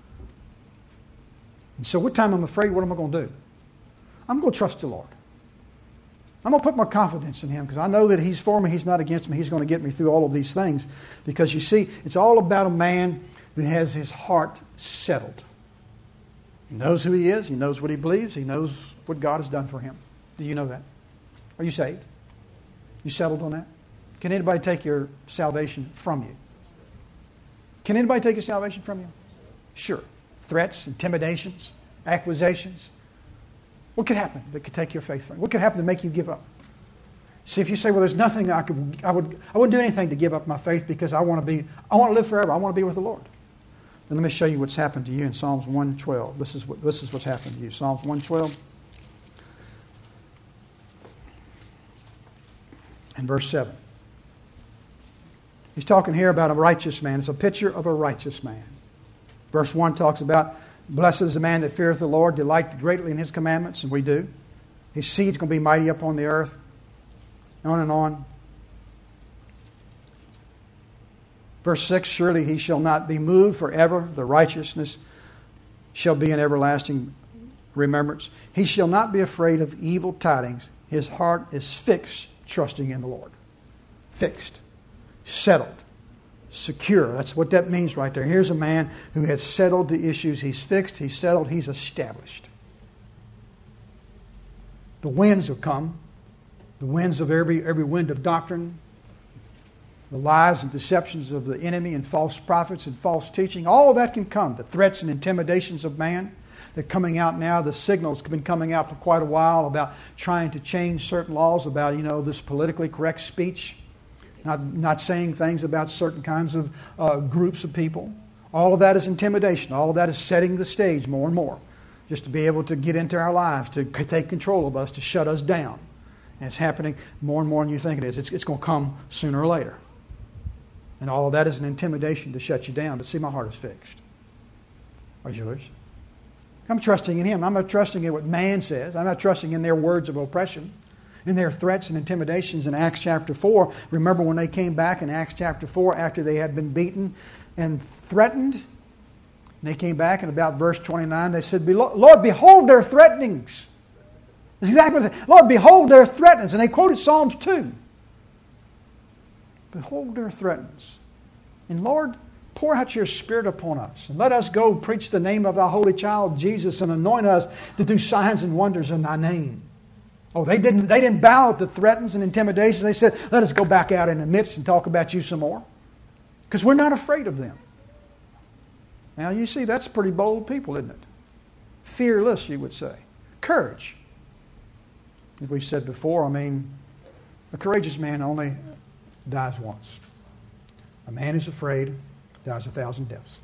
And so what time I'm afraid, what am I going to do? I'm going to trust the Lord. I'm going to put my confidence in Him because I know that He's for me. He's not against me. He's going to get me through all of these things. Because you see, it's all about a man who has his heart settled. He knows who he is. He knows what he believes. He knows what God has done for him. Do you know that? Are you saved? You settled on that? Can anybody take your salvation from you? Can anybody take your salvation from you? Sure. Threats, intimidations, accusations. What could happen that could take your faith from you? What could happen to make you give up? See, if you say, well, there's nothing I wouldn't do anything to give up my faith because I want to live forever. I want to be with the Lord. Then let me show you what's happened to you in Psalms 112. This is what's happened to you. Psalms 112 and verse 7. He's talking here about a righteous man. It's a picture of a righteous man. Verse 1 talks about, blessed is the man that feareth the Lord, delight greatly in His commandments, and we do. His seed's going to be mighty upon the earth. On and on. Verse 6, surely he shall not be moved forever. The righteousness shall be an everlasting remembrance. He shall not be afraid of evil tidings. His heart is fixed, trusting in the Lord. Fixed. Settled. Secure. That's what that means right there. Here's a man who has settled the issues. He's fixed, he's settled, he's established. The winds will come. The winds of every wind of doctrine. The lies and deceptions of the enemy and false prophets and false teaching. All of that can come. The threats and intimidations of man. They're coming out now. The signals have been coming out for quite a while about trying to change certain laws about, this politically correct speech. Not saying things about certain kinds of groups of people. All of that is intimidation. All of that is setting the stage more and more. Just to be able to get into our lives, to take control of us, to shut us down. And it's happening more and more than you think it is. It's going to come sooner or later. And all of that is an intimidation to shut you down. But see, my heart is fixed. Where's yours? I'm trusting in Him. I'm not trusting in what man says. I'm not trusting in their words of oppression, in their threats and intimidations in Acts chapter 4. Remember when they came back in Acts chapter 4 after they had been beaten and threatened? And they came back in about verse 29. They said, Lord, behold their threatenings. That's exactly what they said. Lord, behold their threatenings. And they quoted Psalms 2. Behold their threatenings. And Lord, pour out your Spirit upon us. And let us go preach the name of thy holy child, Jesus, and anoint us to do signs and wonders in thy name. Oh, they didn't bow at the threats and intimidations. They said, let us go back out in the midst and talk about you some more. Because we're not afraid of them. Now, you see, that's pretty bold people, isn't it? Fearless, you would say. Courage. As we've said before, a courageous man only dies once. A man who's afraid dies 1,000 deaths.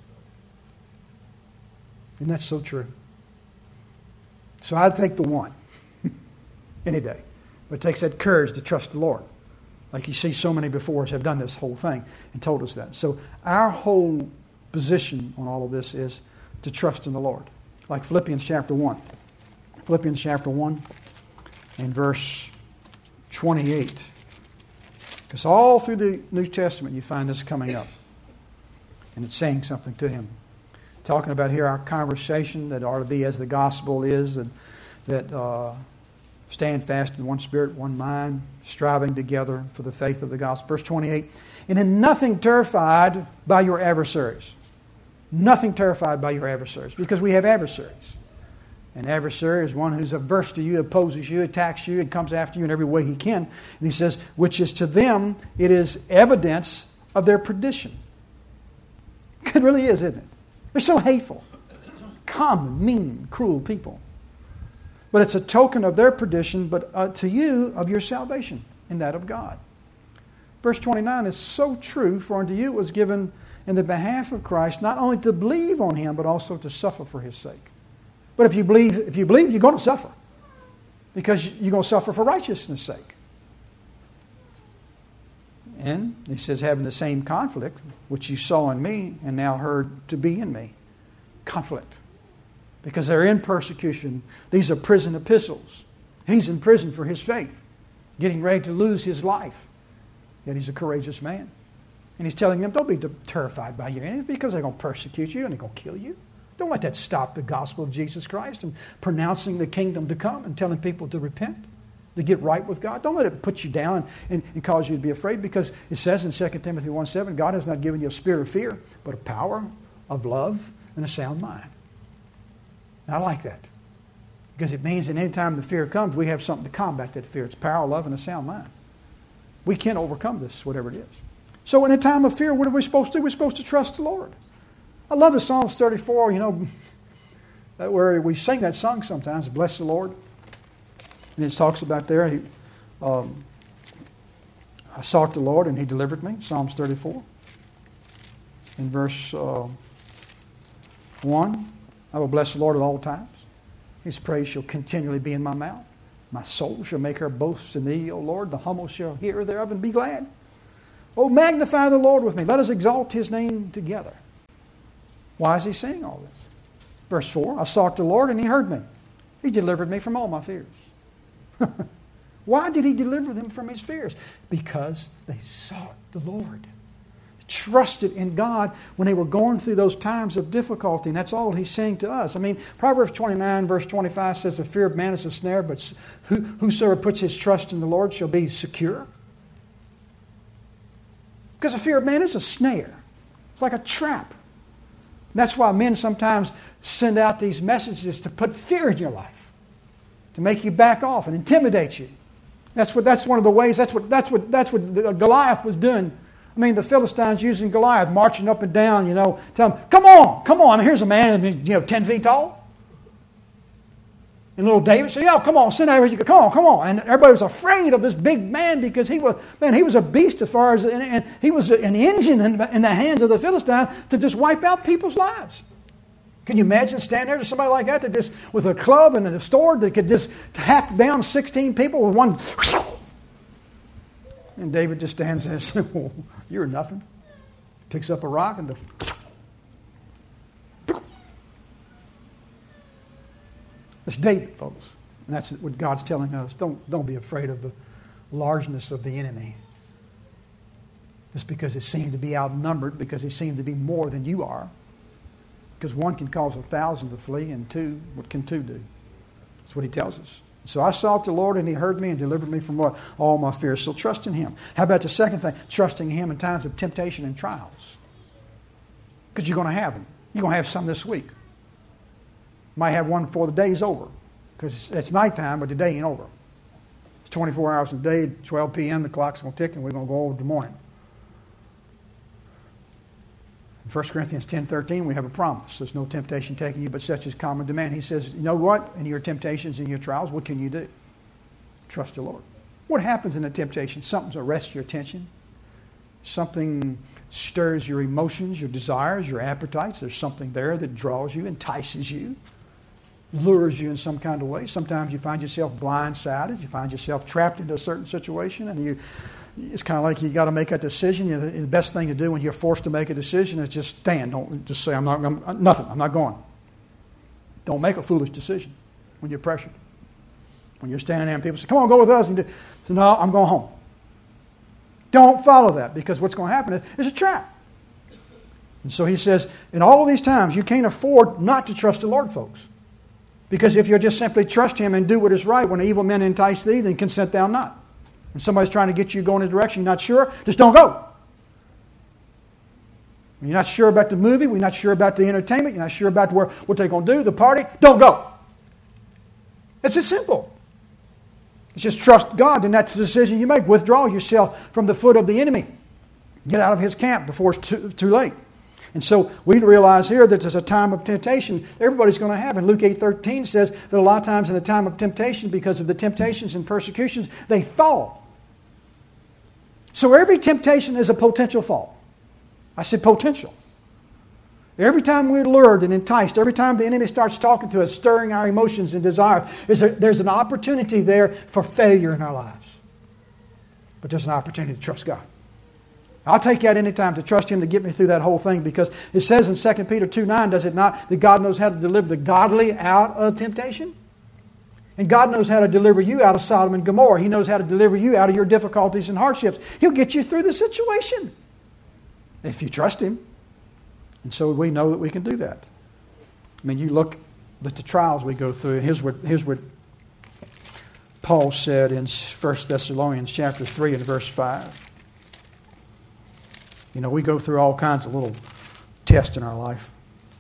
Isn't that so true? So I'd take the one any day. But it takes that courage to trust the Lord. Like you see so many before us have done this whole thing and told us that. So our whole position on all of this is to trust in the Lord. Like Philippians chapter 1. Philippians chapter 1 and verse 28. Because all through the New Testament you find this coming up. And it's saying something to him. Talking about here our conversation that ought to be as the gospel is. And that stand fast in one spirit, one mind, striving together for the faith of the gospel. Verse 28. And in nothing terrified by your adversaries. Nothing terrified by your adversaries. Because we have adversaries. An adversary is one who's averse to you, opposes you, attacks you, and comes after you in every way he can. And he says, which is to them, it is evidence of their perdition. It really is, isn't it? They're so hateful. Common, mean, cruel people. But it's a token of their perdition, but to you, of your salvation, and that of God. Verse 29 is so true, for unto you it was given in the behalf of Christ, not only to believe on Him, but also to suffer for His sake. But if you believe, you're going to suffer. Because you're going to suffer for righteousness' sake. And he says, having the same conflict, which you saw in me and now heard to be in me. Conflict. Because they're in persecution. These are prison epistles. He's in prison for his faith. Getting ready to lose his life. Yet he's a courageous man. And he's telling them, don't be terrified by your enemies because they're going to persecute you and they're going to kill you. Don't let that stop the gospel of Jesus Christ and pronouncing the kingdom to come and telling people to repent, to get right with God. Don't let it put you down and cause you to be afraid, because it says in 2 Timothy 1:7, God has not given you a spirit of fear, but a power, of love, and a sound mind. And I like that, because it means that any time the fear comes, we have something to combat that fear. It's power, love, and a sound mind. We can overcome this, whatever it is. So in a time of fear, what are we supposed to do? We're supposed to trust the Lord. I love the Psalms 34, where we sing that song sometimes, bless the Lord. And it talks about there, I sought the Lord and He delivered me, Psalms 34. In verse 1, I will bless the Lord at all times. His praise shall continually be in my mouth. My soul shall make her boast in Thee, O Lord. The humble shall hear thereof and be glad. Oh, magnify the Lord with me. Let us exalt His name together. Why is he saying all this? Verse 4, I sought the Lord and He heard me. He delivered me from all my fears. Why did he deliver them from his fears? Because they sought the Lord. Trusted in God when they were going through those times of difficulty. And that's all he's saying to us. I mean, Proverbs 29 verse 25 says, the fear of man is a snare, but whosoever puts his trust in the Lord shall be secure. Because the fear of man is a snare. It's like a trap. That's why men sometimes send out these messages to put fear in your life, to make you back off and intimidate you. That's one of the ways. That's what Goliath was doing. I mean, the Philistines using Goliath, marching up and down, tell him, come on. I mean, here's a man, 10 feet tall. And little David said, come on, send over. Come on. And everybody was afraid of this big man because he was a beast as far as, and he was an engine in the hands of the Philistines to just wipe out people's lives. Can you imagine standing there to somebody like that just with a club and a sword that could just hack down 16 people with one? And David just stands there and says, well, you're nothing. Picks up a rock and it's David, folks. And that's what God's telling us. Don't be afraid of the largeness of the enemy. Just because it seemed to be outnumbered, because he seemed to be more than you are. Because one can cause 1,000 to flee, and two, what can two do? That's what he tells us. So I sought the Lord, and he heard me and delivered me from what? All my fears. So trust in him. How about the second thing? Trusting him in times of temptation and trials. Because you're going to have them. You're going to have some this week. You might have one before the day's over. Because it's nighttime, but the day ain't over. It's 24 hours a day, 12 p.m., the clock's going to tick, and we're going to go over to the morning. In 1 Corinthians 10:13, we have a promise. There's no temptation taking you, but such is common to man. He says, you know what? In your temptations and your trials, what can you do? Trust the Lord. What happens in a temptation? Something arrests your attention. Something stirs your emotions, your desires, your appetites. There's something there that draws you, entices you, lures you in some kind of way. Sometimes you find yourself blindsided. You find yourself trapped into a certain situation, and it's kind of like you got to make a decision. The best thing to do when you're forced to make a decision is just stand. Don't just say, I'm not going. Don't make a foolish decision when you're pressured. When you're standing there and people say, come on, go with us. And you say, no, I'm going home. Don't follow that, because what's going to happen is a trap. And so he says, in all of these times, you can't afford not to trust the Lord, folks. Because if you'll just simply trust him and do what is right, when evil men entice thee, then consent thou not. When somebody's trying to get you going in a direction you're not sure, just don't go. When you're not sure about the movie, we're not sure about the entertainment, you're not sure about what they're going to do, the party, don't go. It's as simple. It's just trust God, and that's the decision you make. Withdraw yourself from the foot of the enemy. Get out of his camp before it's too late. And so we realize here that there's a time of temptation everybody's going to have. And Luke 8:13 says that a lot of times in the time of temptation, because of the temptations and persecutions, they fall. So every temptation is a potential fall. I said potential. Every time we're lured and enticed, every time the enemy starts talking to us, stirring our emotions and desires, there's an opportunity there for failure in our lives. But there's an opportunity to trust God. I'll take that any time, to trust him to get me through that whole thing, because it says in 2 Peter 2:9, does it not, that God knows how to deliver the godly out of temptation? And God knows how to deliver you out of Sodom and Gomorrah. He knows how to deliver you out of your difficulties and hardships. He'll get you through the situation if you trust him. And so we know that we can do that. I mean, you look at the trials we go through. Here's what Paul said in 1 Thessalonians chapter 3 and verse 5. You know, we go through all kinds of little tests in our life.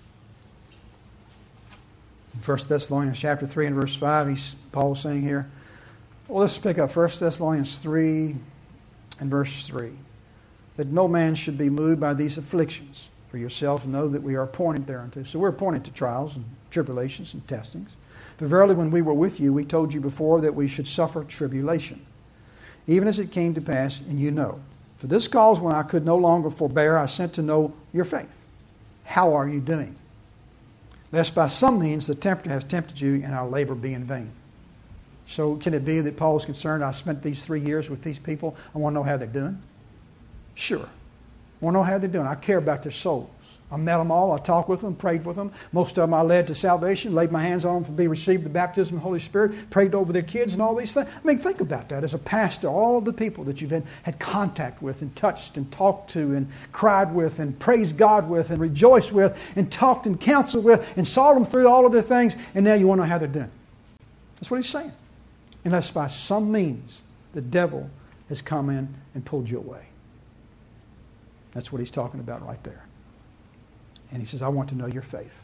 In 1 Thessalonians chapter 3 and verse 5, Paul's saying here, well, let's pick up 1 Thessalonians 3 and verse 3. That no man should be moved by these afflictions. For yourself know that we are appointed thereunto. So we're appointed to trials and tribulations and testings. For verily when we were with you, we told you before that we should suffer tribulation. Even as it came to pass, and you know. For this cause, when I could no longer forbear, I sent to know your faith. How are you doing? Lest by some means the tempter has tempted you, and our labor be in vain. So can it be that Paul is concerned, I spent these 3 years with these people, I want to know how they're doing? Sure. I want to know how they're doing. I care about their souls. I met them all. I talked with them, prayed with them. Most of them I led to salvation, laid my hands on them to be received the baptism of the Holy Spirit, prayed over their kids and all these things. I mean, think about that. As a pastor, all of the people that you've had contact with and touched and talked to and cried with and praised God with and rejoiced with and talked and counseled with and saw them through all of their things, and now you want to know how they're doing. That's what he's saying. Unless by some means the devil has come in and pulled you away. That's what he's talking about right there. And he says, I want to know your faith.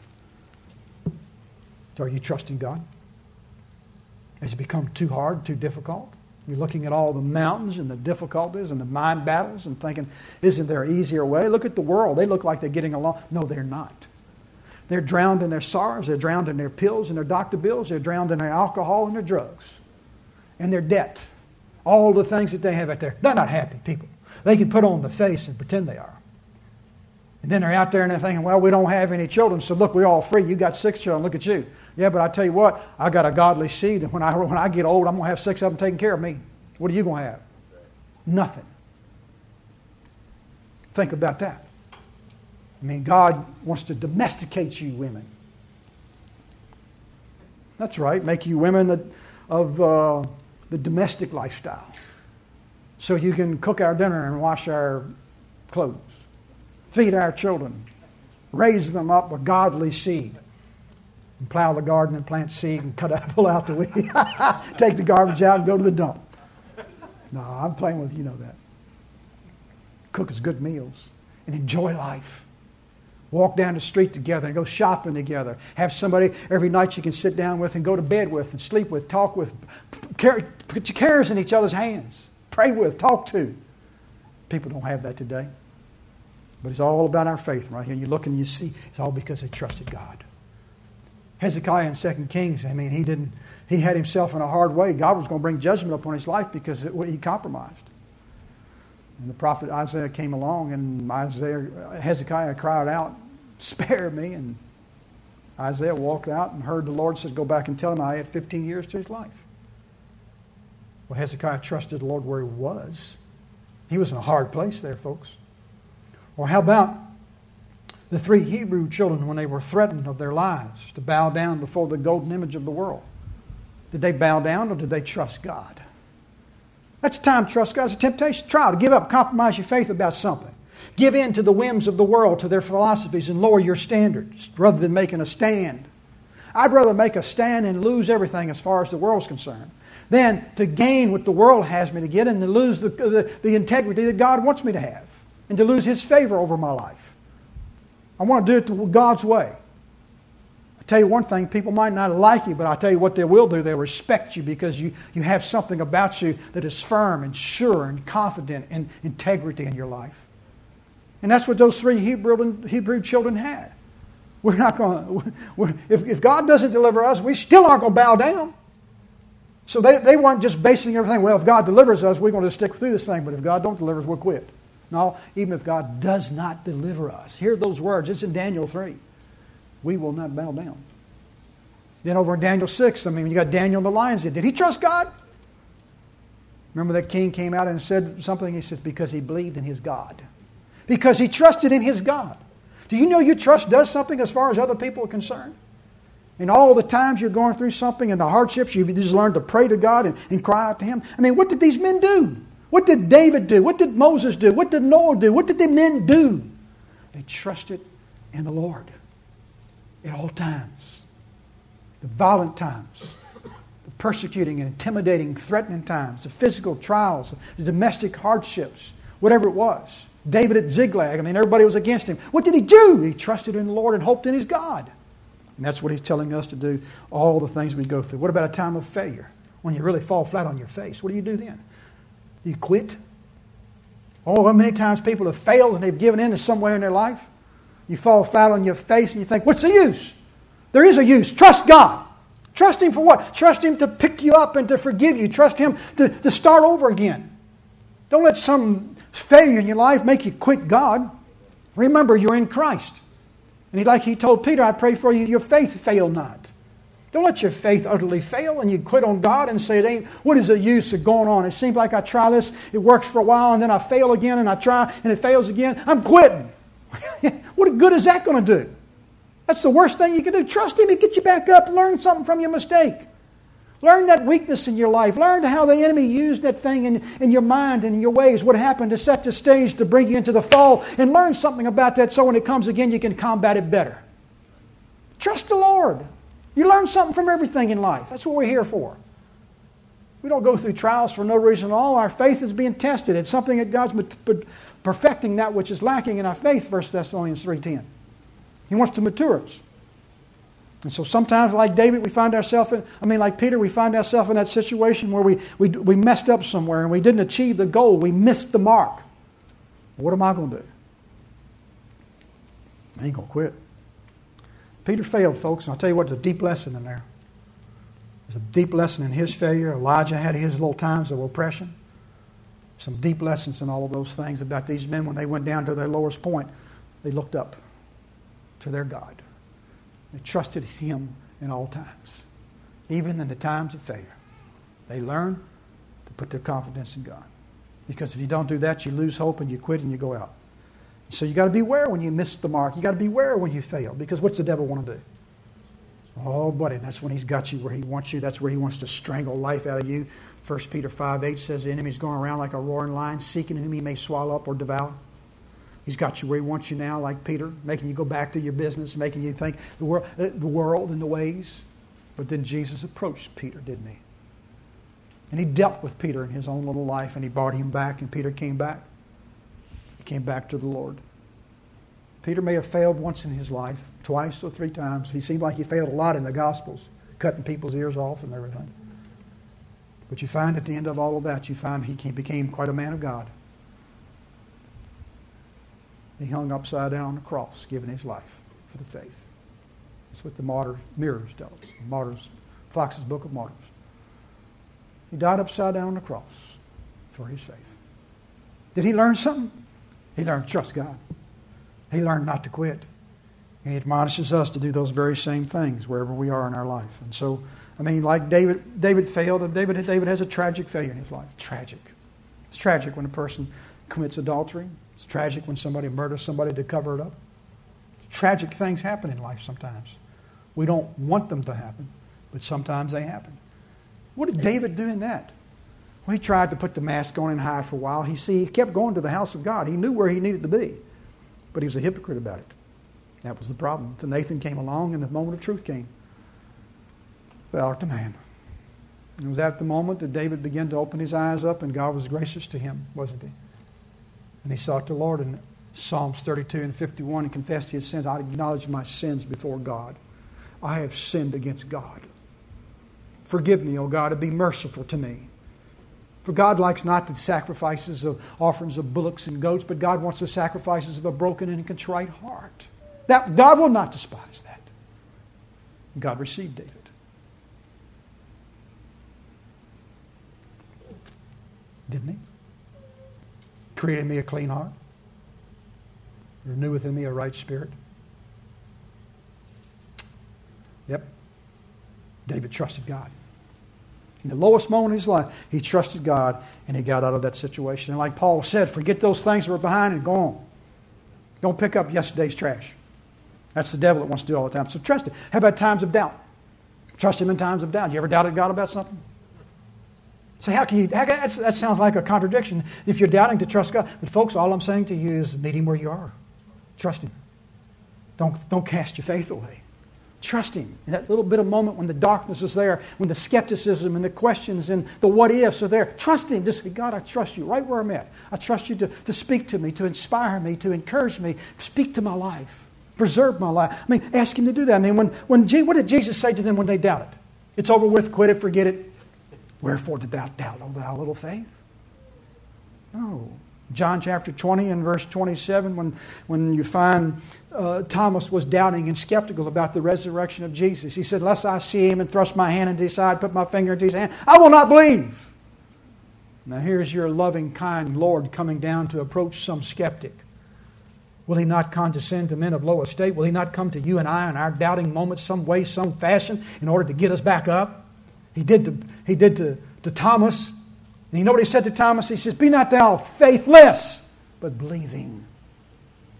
So are you trusting God? Has it become too hard, too difficult? You're looking at all the mountains and the difficulties and the mind battles and thinking, isn't there an easier way? Look at the world. They look like they're getting along. No, they're not. They're drowned in their sorrows. They're drowned in their pills and their doctor bills. They're drowned in their alcohol and their drugs and their debt. All the things that they have out there. They're not happy people. They can put on the face and pretend they are. And then they're out there and they're thinking, well, we don't have any children, so look, we're all free. You got 6 children, look at you. Yeah, but I tell you what, I got a godly seed, and when I get old, I'm going to have 6 of them taking care of me. What are you going to have? Nothing. Think about that. I mean, God wants to domesticate you women. That's right, make you women of the domestic lifestyle. So you can cook our dinner and wash our clothes. Feed our children, raise them up with godly seed, and plow the garden and plant seed and pull out the weed, take the garbage out and go to the dump. No, I'm playing with you, know that. Cook us good meals and enjoy life. Walk down the street together and go shopping together. Have somebody every night you can sit down with and go to bed with and sleep with, talk with. Put your cares in each other's hands. Pray with, talk to. People don't have that today. But it's all about our faith right here. You look and you see it's all because they trusted God. Hezekiah in 2 Kings, I mean, he had himself in a hard way. God was going to bring judgment upon his life because he compromised. And the prophet Isaiah came along, and Hezekiah cried out, spare me. And Isaiah walked out and heard the Lord said, go back and tell him I had 15 years to his life. Well, Hezekiah trusted the Lord where he was. He was in a hard place there, folks. Or how about the 3 Hebrew children when they were threatened of their lives to bow down before the golden image of the world? Did they bow down or did they trust God? That's time to trust God. It's a temptation, trial to give up, compromise your faith about something. Give in to the whims of the world, to their philosophies, and lower your standards rather than making a stand. I'd rather make a stand and lose everything as far as the world's concerned than to gain what the world has me to get and to lose the integrity that God wants me to have. And to lose His favor over my life. I want to do it God's way. I tell you one thing, people might not like you, but I'll tell you what they will do. They'll respect you because you have something about you that is firm and sure and confident and integrity in your life. And that's what those 3 Hebrew children had. We're not going to, if God doesn't deliver us, we still aren't going to bow down. So they weren't just basing everything, well, if God delivers us, we're going to stick through this thing, but if God don't deliver us, we'll quit. No, even if God does not deliver us. Hear those words. It's in Daniel 3. We will not bow down. Then over in Daniel 6, I mean, you got Daniel in the lion's den. Did he trust God? Remember that king came out and said something? He says, because he believed in his God. Because he trusted in his God. Do you know your trust does something as far as other people are concerned? And all the times you're going through something and the hardships, you just learn to pray to God and cry out to Him. I mean, what did these men do? What did David do? What did Moses do? What did Noah do? What did the men do? They trusted in the Lord at all times. The violent times, the persecuting and intimidating, threatening times, the physical trials, the domestic hardships, whatever it was. David at Ziklag, I mean, everybody was against him. What did he do? He trusted in the Lord and hoped in his God. And that's what he's telling us to do, all the things we go through. What about a time of failure? When you really fall flat on your face, what do you do then? Do you quit? Oh, how many times people have failed and they've given in to somewhere in their life? You fall flat on your face and you think, what's the use? There is a use. Trust God. Trust Him for what? Trust Him to pick you up and to forgive you. Trust Him to start over again. Don't let some failure in your life make you quit God. Remember, you're in Christ. And like He told Peter, I pray for you, your faith fail not. Don't let your faith utterly fail and you quit on God and say, it ain't, what is the use of going on? It seems like I try this, it works for a while, and then I fail again, and I try, and it fails again. I'm quitting. What good is that going to do? That's the worst thing you can do. Trust Him and get you back up. Learn something from your mistake. Learn that weakness in your life. Learn how the enemy used that thing in your mind and in your ways, what happened to set the stage to bring you into the fall, and learn something about that so when it comes again you can combat it better. Trust the Lord. You learn something from everything in life. That's what we're here for. We don't go through trials for no reason at all. Our faith is being tested. It's something that God's perfecting that which is lacking in our faith, 1 Thessalonians 3:10. He wants to mature us. And so sometimes, like David, we find ourselves, like Peter, we find ourselves in that situation where we messed up somewhere and we didn't achieve the goal. We missed the mark. What am I going to do? I ain't going to quit. Peter failed, folks, and I'll tell you what, there's a deep lesson in there. There's a deep lesson in his failure. Elijah had his little times of oppression. Some deep lessons in all of those things about these men. When they went down to their lowest point, they looked up to their God. They trusted Him in all times. Even in the times of failure. They learned to put their confidence in God. Because if you don't do that, you lose hope and you quit and you go out. So you got to beware when you miss the mark. You got to beware when you fail. Because what's the devil want to do? Oh, buddy, that's when he's got you where he wants you. That's where he wants to strangle life out of you. 1 Peter 5:8 says the enemy's going around like a roaring lion, seeking whom he may swallow up or devour. He's got you where he wants you now, like Peter, making you go back to your business, making you think the world and the ways. But then Jesus approached Peter, didn't he? And he dealt with Peter in his own little life, and he brought him back, and Peter came back. He came back to the Lord. Peter may have failed once in his life, twice or three times. He seemed like he failed a lot in the Gospels, cutting people's ears off and everything. But you find at the end of all of that, you find he became quite a man of God. He hung upside down on the cross, giving his life for the faith. That's what the mirrors tell us. Fox's Book of Martyrs. He died upside down on the cross for his faith. Did he learn something? He learned to trust God. He learned not to quit. And he admonishes us to do those very same things wherever we are in our life. And so, like David failed, and David has a tragic failure in his life. Tragic. It's tragic when a person commits adultery. It's tragic when somebody murders somebody to cover it up. Tragic things happen in life sometimes. We don't want them to happen, but sometimes they happen. What did David do in that? Well, he tried to put the mask on and hide for a while. He kept going to the house of God. He knew where he needed to be, but he was a hypocrite about it. That was the problem. Until Nathan came along and the moment of truth came. Thou art the man. It was at the moment that David began to open his eyes up, and God was gracious to him, wasn't he? And he sought the Lord in Psalms 32 and 51 and confessed his sins. I acknowledge my sins before God. I have sinned against God. Forgive me, O God, and be merciful to me. For God likes not the sacrifices of offerings of bullocks and goats, but God wants the sacrifices of a broken and contrite heart. That God will not despise that. God received David. Didn't he? Created me a clean heart. Renew within me a right spirit. Yep. David trusted God. In the lowest moment of his life, he trusted God and he got out of that situation. And like Paul said, forget those things that were behind and go on. Don't pick up yesterday's trash. That's the devil that wants to do all the time. So trust him. How about times of doubt? Trust him in times of doubt. You ever doubted God about something? Say, that sounds like a contradiction if you're doubting to trust God. But folks, all I'm saying to you is meet him where you are. Trust him. Don't cast your faith away. Trust him. In that little bit of moment when the darkness is there, when the skepticism and the questions and the what ifs are there, trust him. Just say, God, I trust you right where I'm at. I trust you to speak to me, to inspire me, to encourage me, speak to my life, preserve my life. Ask him to do that. What did Jesus say to them when they doubted? It's over with, quit it, forget it. Wherefore did thou doubt, O thou little faith? No. John chapter 20 and verse 27, when you find Thomas was doubting and skeptical about the resurrection of Jesus. He said, lest I see him and thrust my hand into his side, put my finger into his hand, I will not believe. Now here's your loving, kind Lord coming down to approach some skeptic. Will he not condescend to men of low estate? Will he not come to you and I in our doubting moments some way, some fashion, in order to get us back up? He did to Thomas. And you know what he said to Thomas? He says, be not thou faithless, but believing.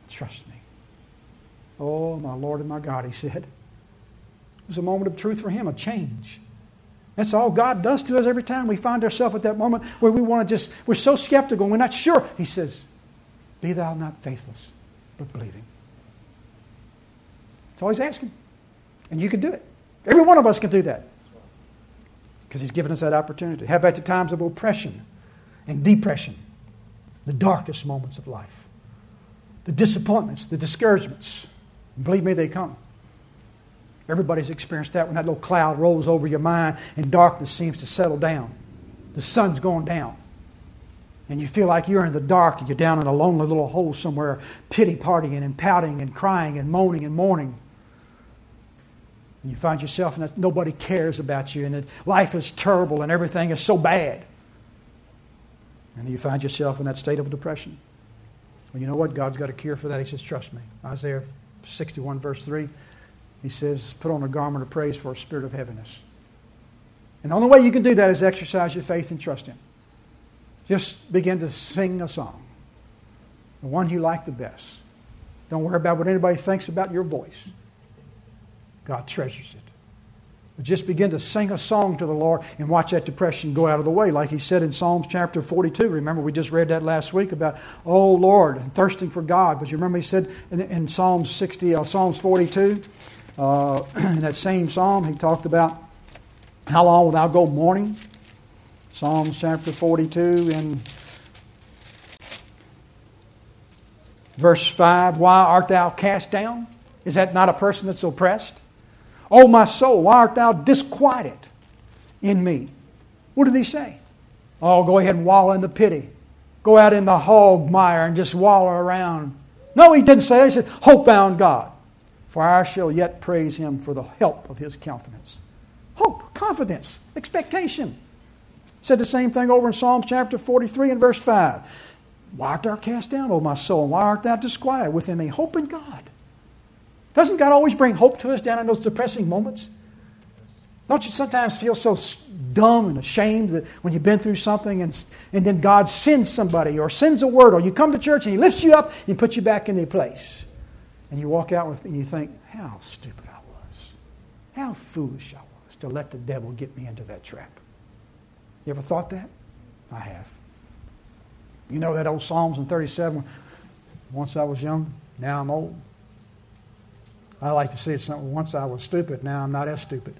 Trust me. Oh, my Lord and my God, he said. It was a moment of truth for him, a change. That's all God does to us every time we find ourselves at that moment where we want to just, we're so skeptical, we're not sure. He says, be thou not faithless, but believing. That's all he's asking. And you can do it. Every one of us can do that. Because he's given us that opportunity. How about the times of oppression and depression? The darkest moments of life. The disappointments, the discouragements. And believe me, they come. Everybody's experienced that when that little cloud rolls over your mind and darkness seems to settle down. The sun's going down. And you feel like you're in the dark and you're down in a lonely little hole somewhere, pity partying and pouting and crying and moaning and mourning. And you find yourself in that nobody cares about you and that life is terrible and everything is so bad. And you find yourself in that state of depression. Well, you know what? God's got a cure for that. He says, trust me. Isaiah 61 verse 3, he says, put on a garment of praise for a spirit of heaviness. And the only way you can do that is exercise your faith and trust Him. Just begin to sing a song. The one you like the best. Don't worry about what anybody thinks about your voice. God treasures it. But just begin to sing a song to the Lord and watch that depression go out of the way. Like he said in Psalms chapter 42. Remember, we just read that last week about, oh Lord, and thirsting for God. But you remember he said in Psalms 42, in that same psalm, he talked about how long will thou go mourning? Psalms chapter 42 and verse 5, why art thou cast down? Is that not a person that's oppressed? O my soul, why art thou disquieted in me? What did he say? Oh, go ahead and wallow in the pity. Go out in the hog mire and just wallow around. No, he didn't say that. He said, hope thou in God, for I shall yet praise Him for the help of His countenance. Hope, confidence, expectation. He said the same thing over in Psalms chapter 43 and verse 5. Why art thou cast down, O my soul? Why art thou disquieted within me? Hope in God. Doesn't God always bring hope to us down in those depressing moments? Don't you sometimes feel so dumb and ashamed that when you've been through something and then God sends somebody or sends a word, or you come to church and He lifts you up and puts you back in your place. And you walk out with and you think, how stupid I was. How foolish I was to let the devil get me into that trap. You ever thought that? I have. You know that old Psalms in 37, once I was young, now I'm old. I like to say it's something, once I was stupid, now I'm not as stupid.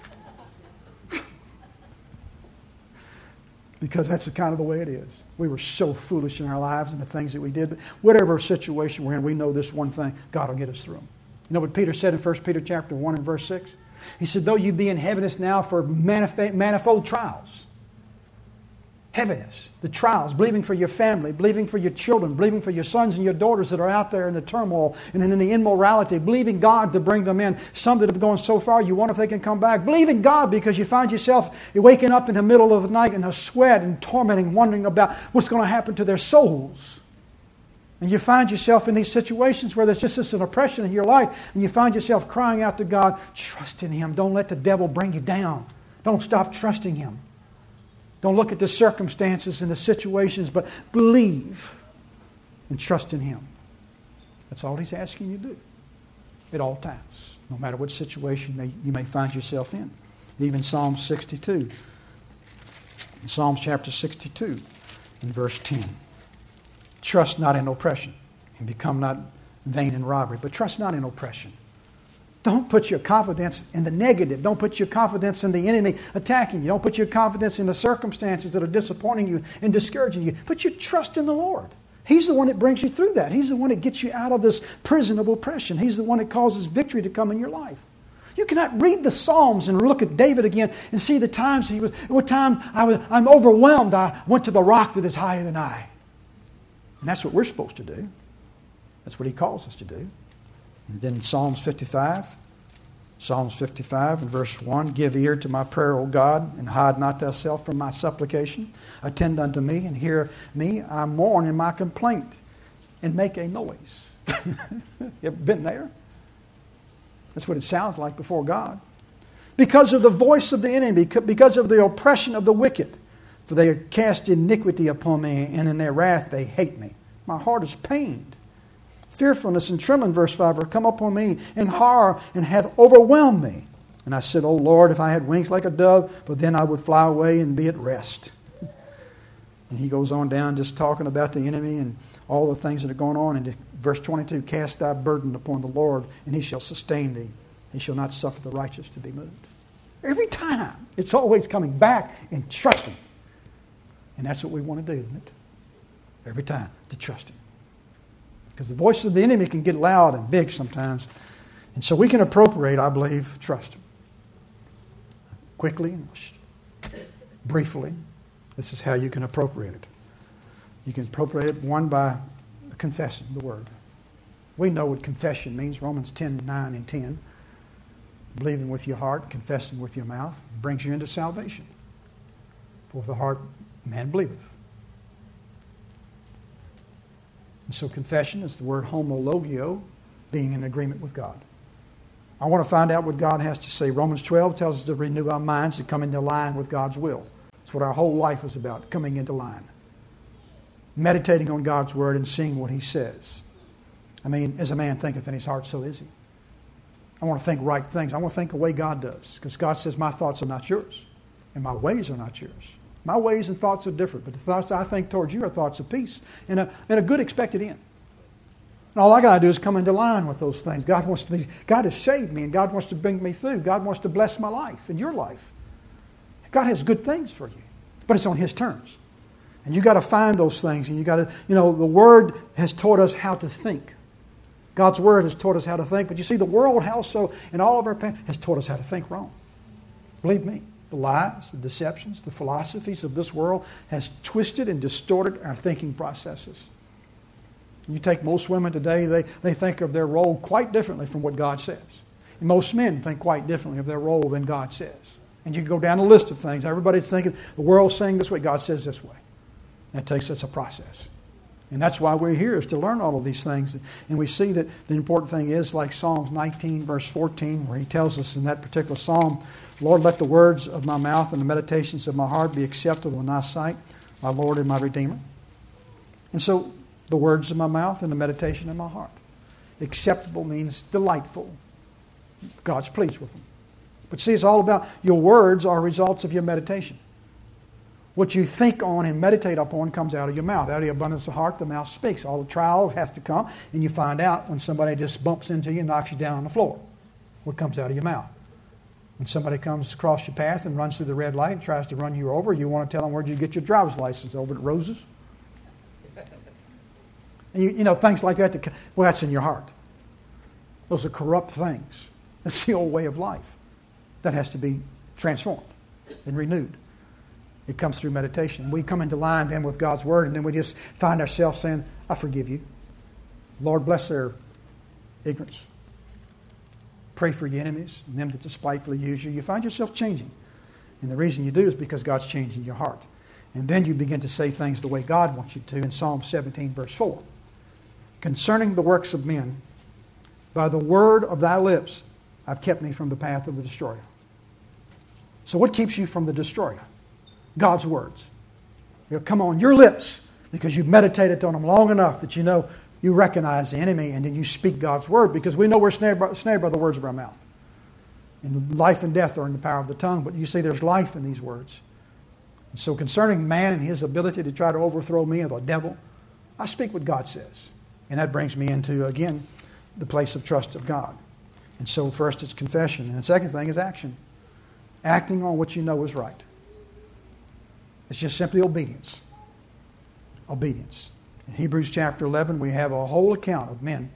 Because that's the kind of the way it is. We were so foolish in our lives and the things that we did. But whatever situation we're in, we know this one thing, God will get us through them. You know what Peter said in 1 Peter chapter 1 and verse 6? He said, though you be in heaviness now for manifold trials. Heaviness, the trials, believing for your family, believing for your children, believing for your sons and your daughters that are out there in the turmoil and in the immorality, believing God to bring them in. Some that have gone so far, you wonder if they can come back. Believe in God because you find yourself waking up in the middle of the night in a sweat and tormenting, wondering about what's going to happen to their souls. And you find yourself in these situations where there's just an oppression in your life, and you find yourself crying out to God, trust in Him. Don't let the devil bring you down. Don't stop trusting Him. Don't look at the circumstances and the situations, but believe and trust in Him. That's all He's asking you to do at all times, no matter what situation you may find yourself in. Even Psalm 62, in Psalms chapter 62, in verse 10. Trust not in oppression, and become not vain in robbery, but trust not in oppression. Don't put your confidence in the negative. Don't put your confidence in the enemy attacking you. Don't put your confidence in the circumstances that are disappointing you and discouraging you. Put your trust in the Lord. He's the one that brings you through that. He's the one that gets you out of this prison of oppression. He's the one that causes victory to come in your life. You cannot read the Psalms and look at David again and see the times I'm overwhelmed. I went to the rock that is higher than I. And that's what we're supposed to do. That's what He calls us to do. And then Psalms 55 in verse 1, give ear to my prayer, O God, and hide not thyself from my supplication. Attend unto me and hear me. I mourn in my complaint and make a noise. You ever been there? That's what it sounds like before God. Because of the voice of the enemy, because of the oppression of the wicked, for they cast iniquity upon me, and in their wrath they hate me. My heart is pained. fearfulness and trembling, verse 5, are come upon me, and horror, and hath overwhelmed me. And I said, O Lord, if I had wings like a dove, but then I would fly away and be at rest. And he goes on down just talking about the enemy and all the things that are going on. And verse 22, cast thy burden upon the Lord, and he shall sustain thee. He shall not suffer the righteous to be moved. Every time, it's always coming back and trusting. And that's what we want to do, isn't it? Every time, to trust Him. Because the voice of the enemy can get loud and big sometimes. And so we can appropriate, I believe, trust Him. Quickly, briefly, this is how you can appropriate it. You can appropriate it, one, by confessing the Word. We know what confession means. Romans 10:9 and 10. Believing with your heart, confessing with your mouth, brings you into salvation. For with the heart man believeth. And so confession is the word homologio, being in agreement with God. I want to find out what God has to say. Romans 12 tells us to renew our minds to come into line with God's will. That's what our whole life is about, coming into line. Meditating on God's word and seeing what He says. I mean, as a man thinketh in his heart, so is he. I want to think right things. I want to think the way God does. Because God says, my thoughts are not yours. And my ways are not yours. My ways and thoughts are different. But the thoughts I think towards you are thoughts of peace and a good expected end. And all I got to do is come into line with those things. God has saved me, and God wants to bring me through. God wants to bless my life and your life. God has good things for you. But it's on His terms. And you got to find those things. And you got to, the Word has taught us how to think. God's Word has taught us how to think. But you see, the world also, and all of our past, has taught us how to think wrong. Believe me, the lies, the deceptions, the philosophies of this world has twisted and distorted our thinking processes. You take most women today, they think of their role quite differently from what God says. And most men think quite differently of their role than God says. And you go down a list of things. Everybody's thinking, the world's saying this way, God says this way. That's a process. And that's why we're here, is to learn all of these things. And we see that the important thing is, like Psalms 19, verse 14, where he tells us in that particular psalm, Lord, let the words of my mouth and the meditations of my heart be acceptable in thy sight, my Lord and my Redeemer. And so, the words of my mouth and the meditation of my heart. Acceptable means delightful. God's pleased with them. But see, it's all about your words are results of your meditation. What you think on and meditate upon comes out of your mouth. Out of the abundance of the heart, the mouth speaks. All the trial has to come, and you find out when somebody just bumps into you and knocks you down on the floor. What comes out of your mouth? When somebody comes across your path and runs through the red light and tries to run you over, you want to tell them, where'd you get your driver's license? Over at Rose's? And things like that. Well, that's in your heart. Those are corrupt things. That's the old way of life. That has to be transformed and renewed. It comes through meditation. We come into line then with God's Word, and then we just find ourselves saying, I forgive you. Lord, bless their ignorance. Pray for your enemies and them that despitefully use you. You find yourself changing. And the reason you do is because God's changing your heart. And then you begin to say things the way God wants you to in Psalm 17, verse 4. Concerning the works of men, by the word of thy lips, I've kept me from the path of the destroyer. So what keeps you from the destroyer? God's words. They'll come on your lips because you've meditated on them long enough that you recognize the enemy, and then you speak God's word, because we know we're snared by the words of our mouth. And life and death are in the power of the tongue, but you see there's life in these words. And so concerning man and his ability to try to overthrow me or the devil, I speak what God says. And that brings me into, again, the place of trust of God. And so first it's confession. And the second thing is action. Acting on what you know is right. It's just simply obedience. Obedience. In Hebrews chapter 11, we have a whole account of men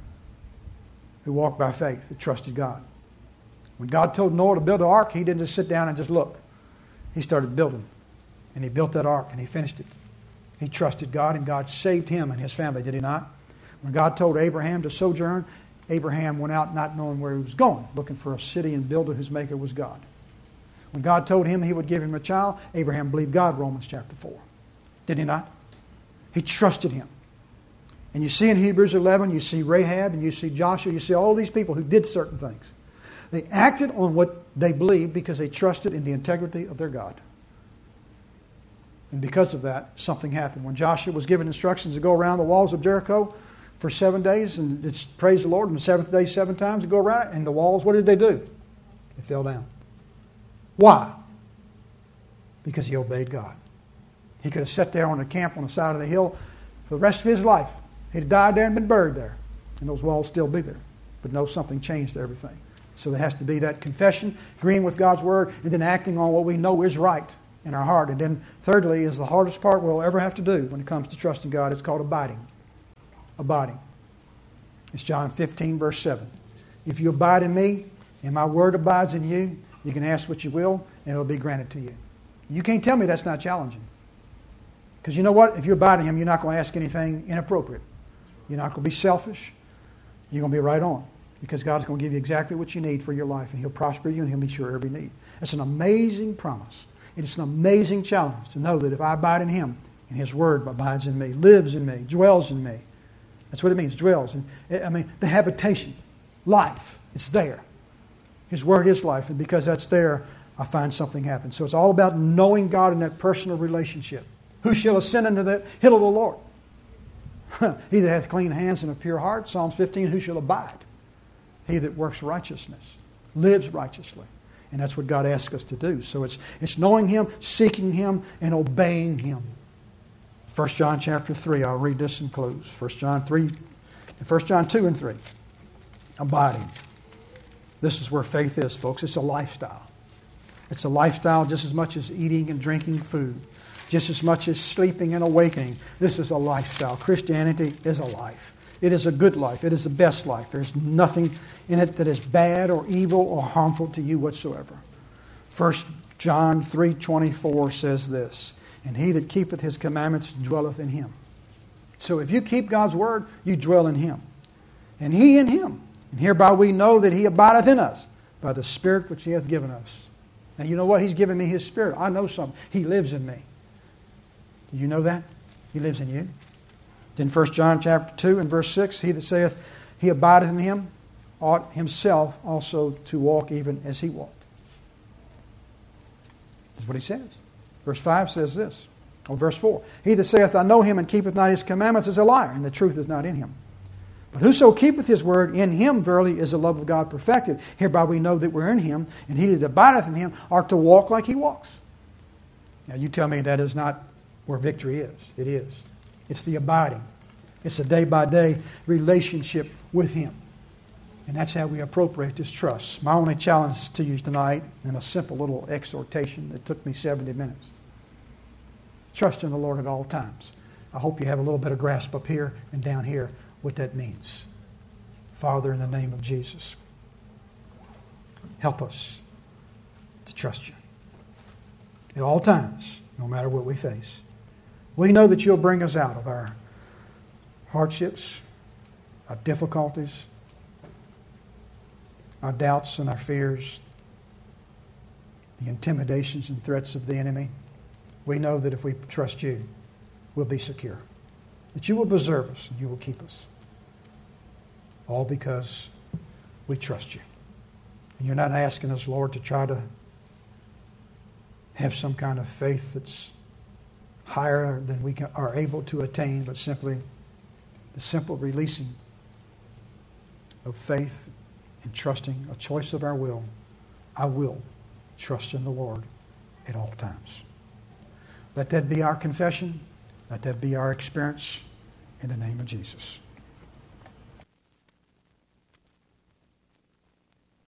who walked by faith, that trusted God. When God told Noah to build an ark, he didn't just sit down and just look. He started building. And he built that ark and he finished it. He trusted God, and God saved him and his family, did he not? When God told Abraham to sojourn, Abraham went out not knowing where he was going, looking for a city and builder whose maker was God. When God told him he would give him a child, Abraham believed God, Romans chapter 4. Did he not? He trusted him. And you see in Hebrews 11, you see Rahab and you see Joshua, you see all these people who did certain things. They acted on what they believed because they trusted in the integrity of their God. And because of that, something happened. When Joshua was given instructions to go around the walls of Jericho, for 7 days, and it's praise the Lord, and the seventh day 7 times to go around it, and the walls, what did they do? They fell down. Why? Because he obeyed God. He could have sat there on a camp on the side of the hill for the rest of his life. He'd have died there and been buried there, and those walls still be there. But no, something changed everything. So there has to be that confession, agreeing with God's word, and then acting on what we know is right in our heart. And then thirdly is the hardest part we'll ever have to do when it comes to trusting God. It's called abiding. Abiding. It's John 15, verse 7. If you abide in me and my word abides in you, you can ask what you will and it'll be granted to you. You can't tell me that's not challenging. Because you know what? If you abide in him, you're not going to ask anything inappropriate. You're not going to be selfish. You're going to be right on. Because God's going to give you exactly what you need for your life. And he'll prosper you and he'll meet your every need. It's an amazing promise. It's an amazing challenge to know that if I abide in him and his word abides in me, lives in me, dwells in me. That's what it means, dwells. And the habitation, life, it's there. His word is life. And because that's there, I find something happen. So it's all about knowing God in that personal relationship. Who shall ascend into the hill of the Lord? He that hath clean hands and a pure heart. Psalms 15, who shall abide? He that works righteousness, lives righteously. And that's what God asks us to do. So it's knowing him, seeking him, and obeying him. 1 John chapter 3, I'll read this and close. 1 John 3, and 1 John 2 and 3. Abiding. This is where faith is, folks. It's a lifestyle. It's a lifestyle just as much as eating and drinking food. Just as much as sleeping and awakening. This is a lifestyle. Christianity is a life. It is a good life. It is the best life. There's nothing in it that is bad or evil or harmful to you whatsoever. 1 John 3:24 says this, and he that keepeth his commandments dwelleth in him. So if you keep God's word, you dwell in him. And he in him. And hereby we know that he abideth in us by the Spirit which he hath given us. Now you know what? He's given me his Spirit. I know something. He lives in me. Do you know that? He lives in you. Then 1 John chapter 2 and verse 6, he that saith he abideth in him ought himself also to walk even as he walked. That's what he says. Verse 5 says this, or verse 4, he that saith I know him and keepeth not his commandments is a liar, and the truth is not in him. But whoso keepeth his word, in him verily is the love of God perfected. Hereby we know that we're in him, and he that abideth in him are to walk like he walks. Now you tell me that is not where victory is. It is. It's the abiding. It's a day-by-day relationship with him. And that's how we appropriate this trust. My only challenge to you tonight, in a simple little exhortation that took me 70 minutes. Trust in the Lord at all times. I hope you have a little bit of grasp up here and down here what that means. Father, in the name of Jesus, help us to trust you at all times, no matter what we face. We know that you'll bring us out of our hardships, our difficulties, our doubts and our fears, the intimidations and threats of the enemy. We know that if we trust you, we'll be secure. That you will preserve us and you will keep us. All because we trust you. And you're not asking us, Lord, to try to have some kind of faith that's higher than we are able to attain, but simply the simple releasing of faith and trusting a choice of our will. I will trust in the Lord at all times. Let that be our confession. Let that be our experience in the name of Jesus.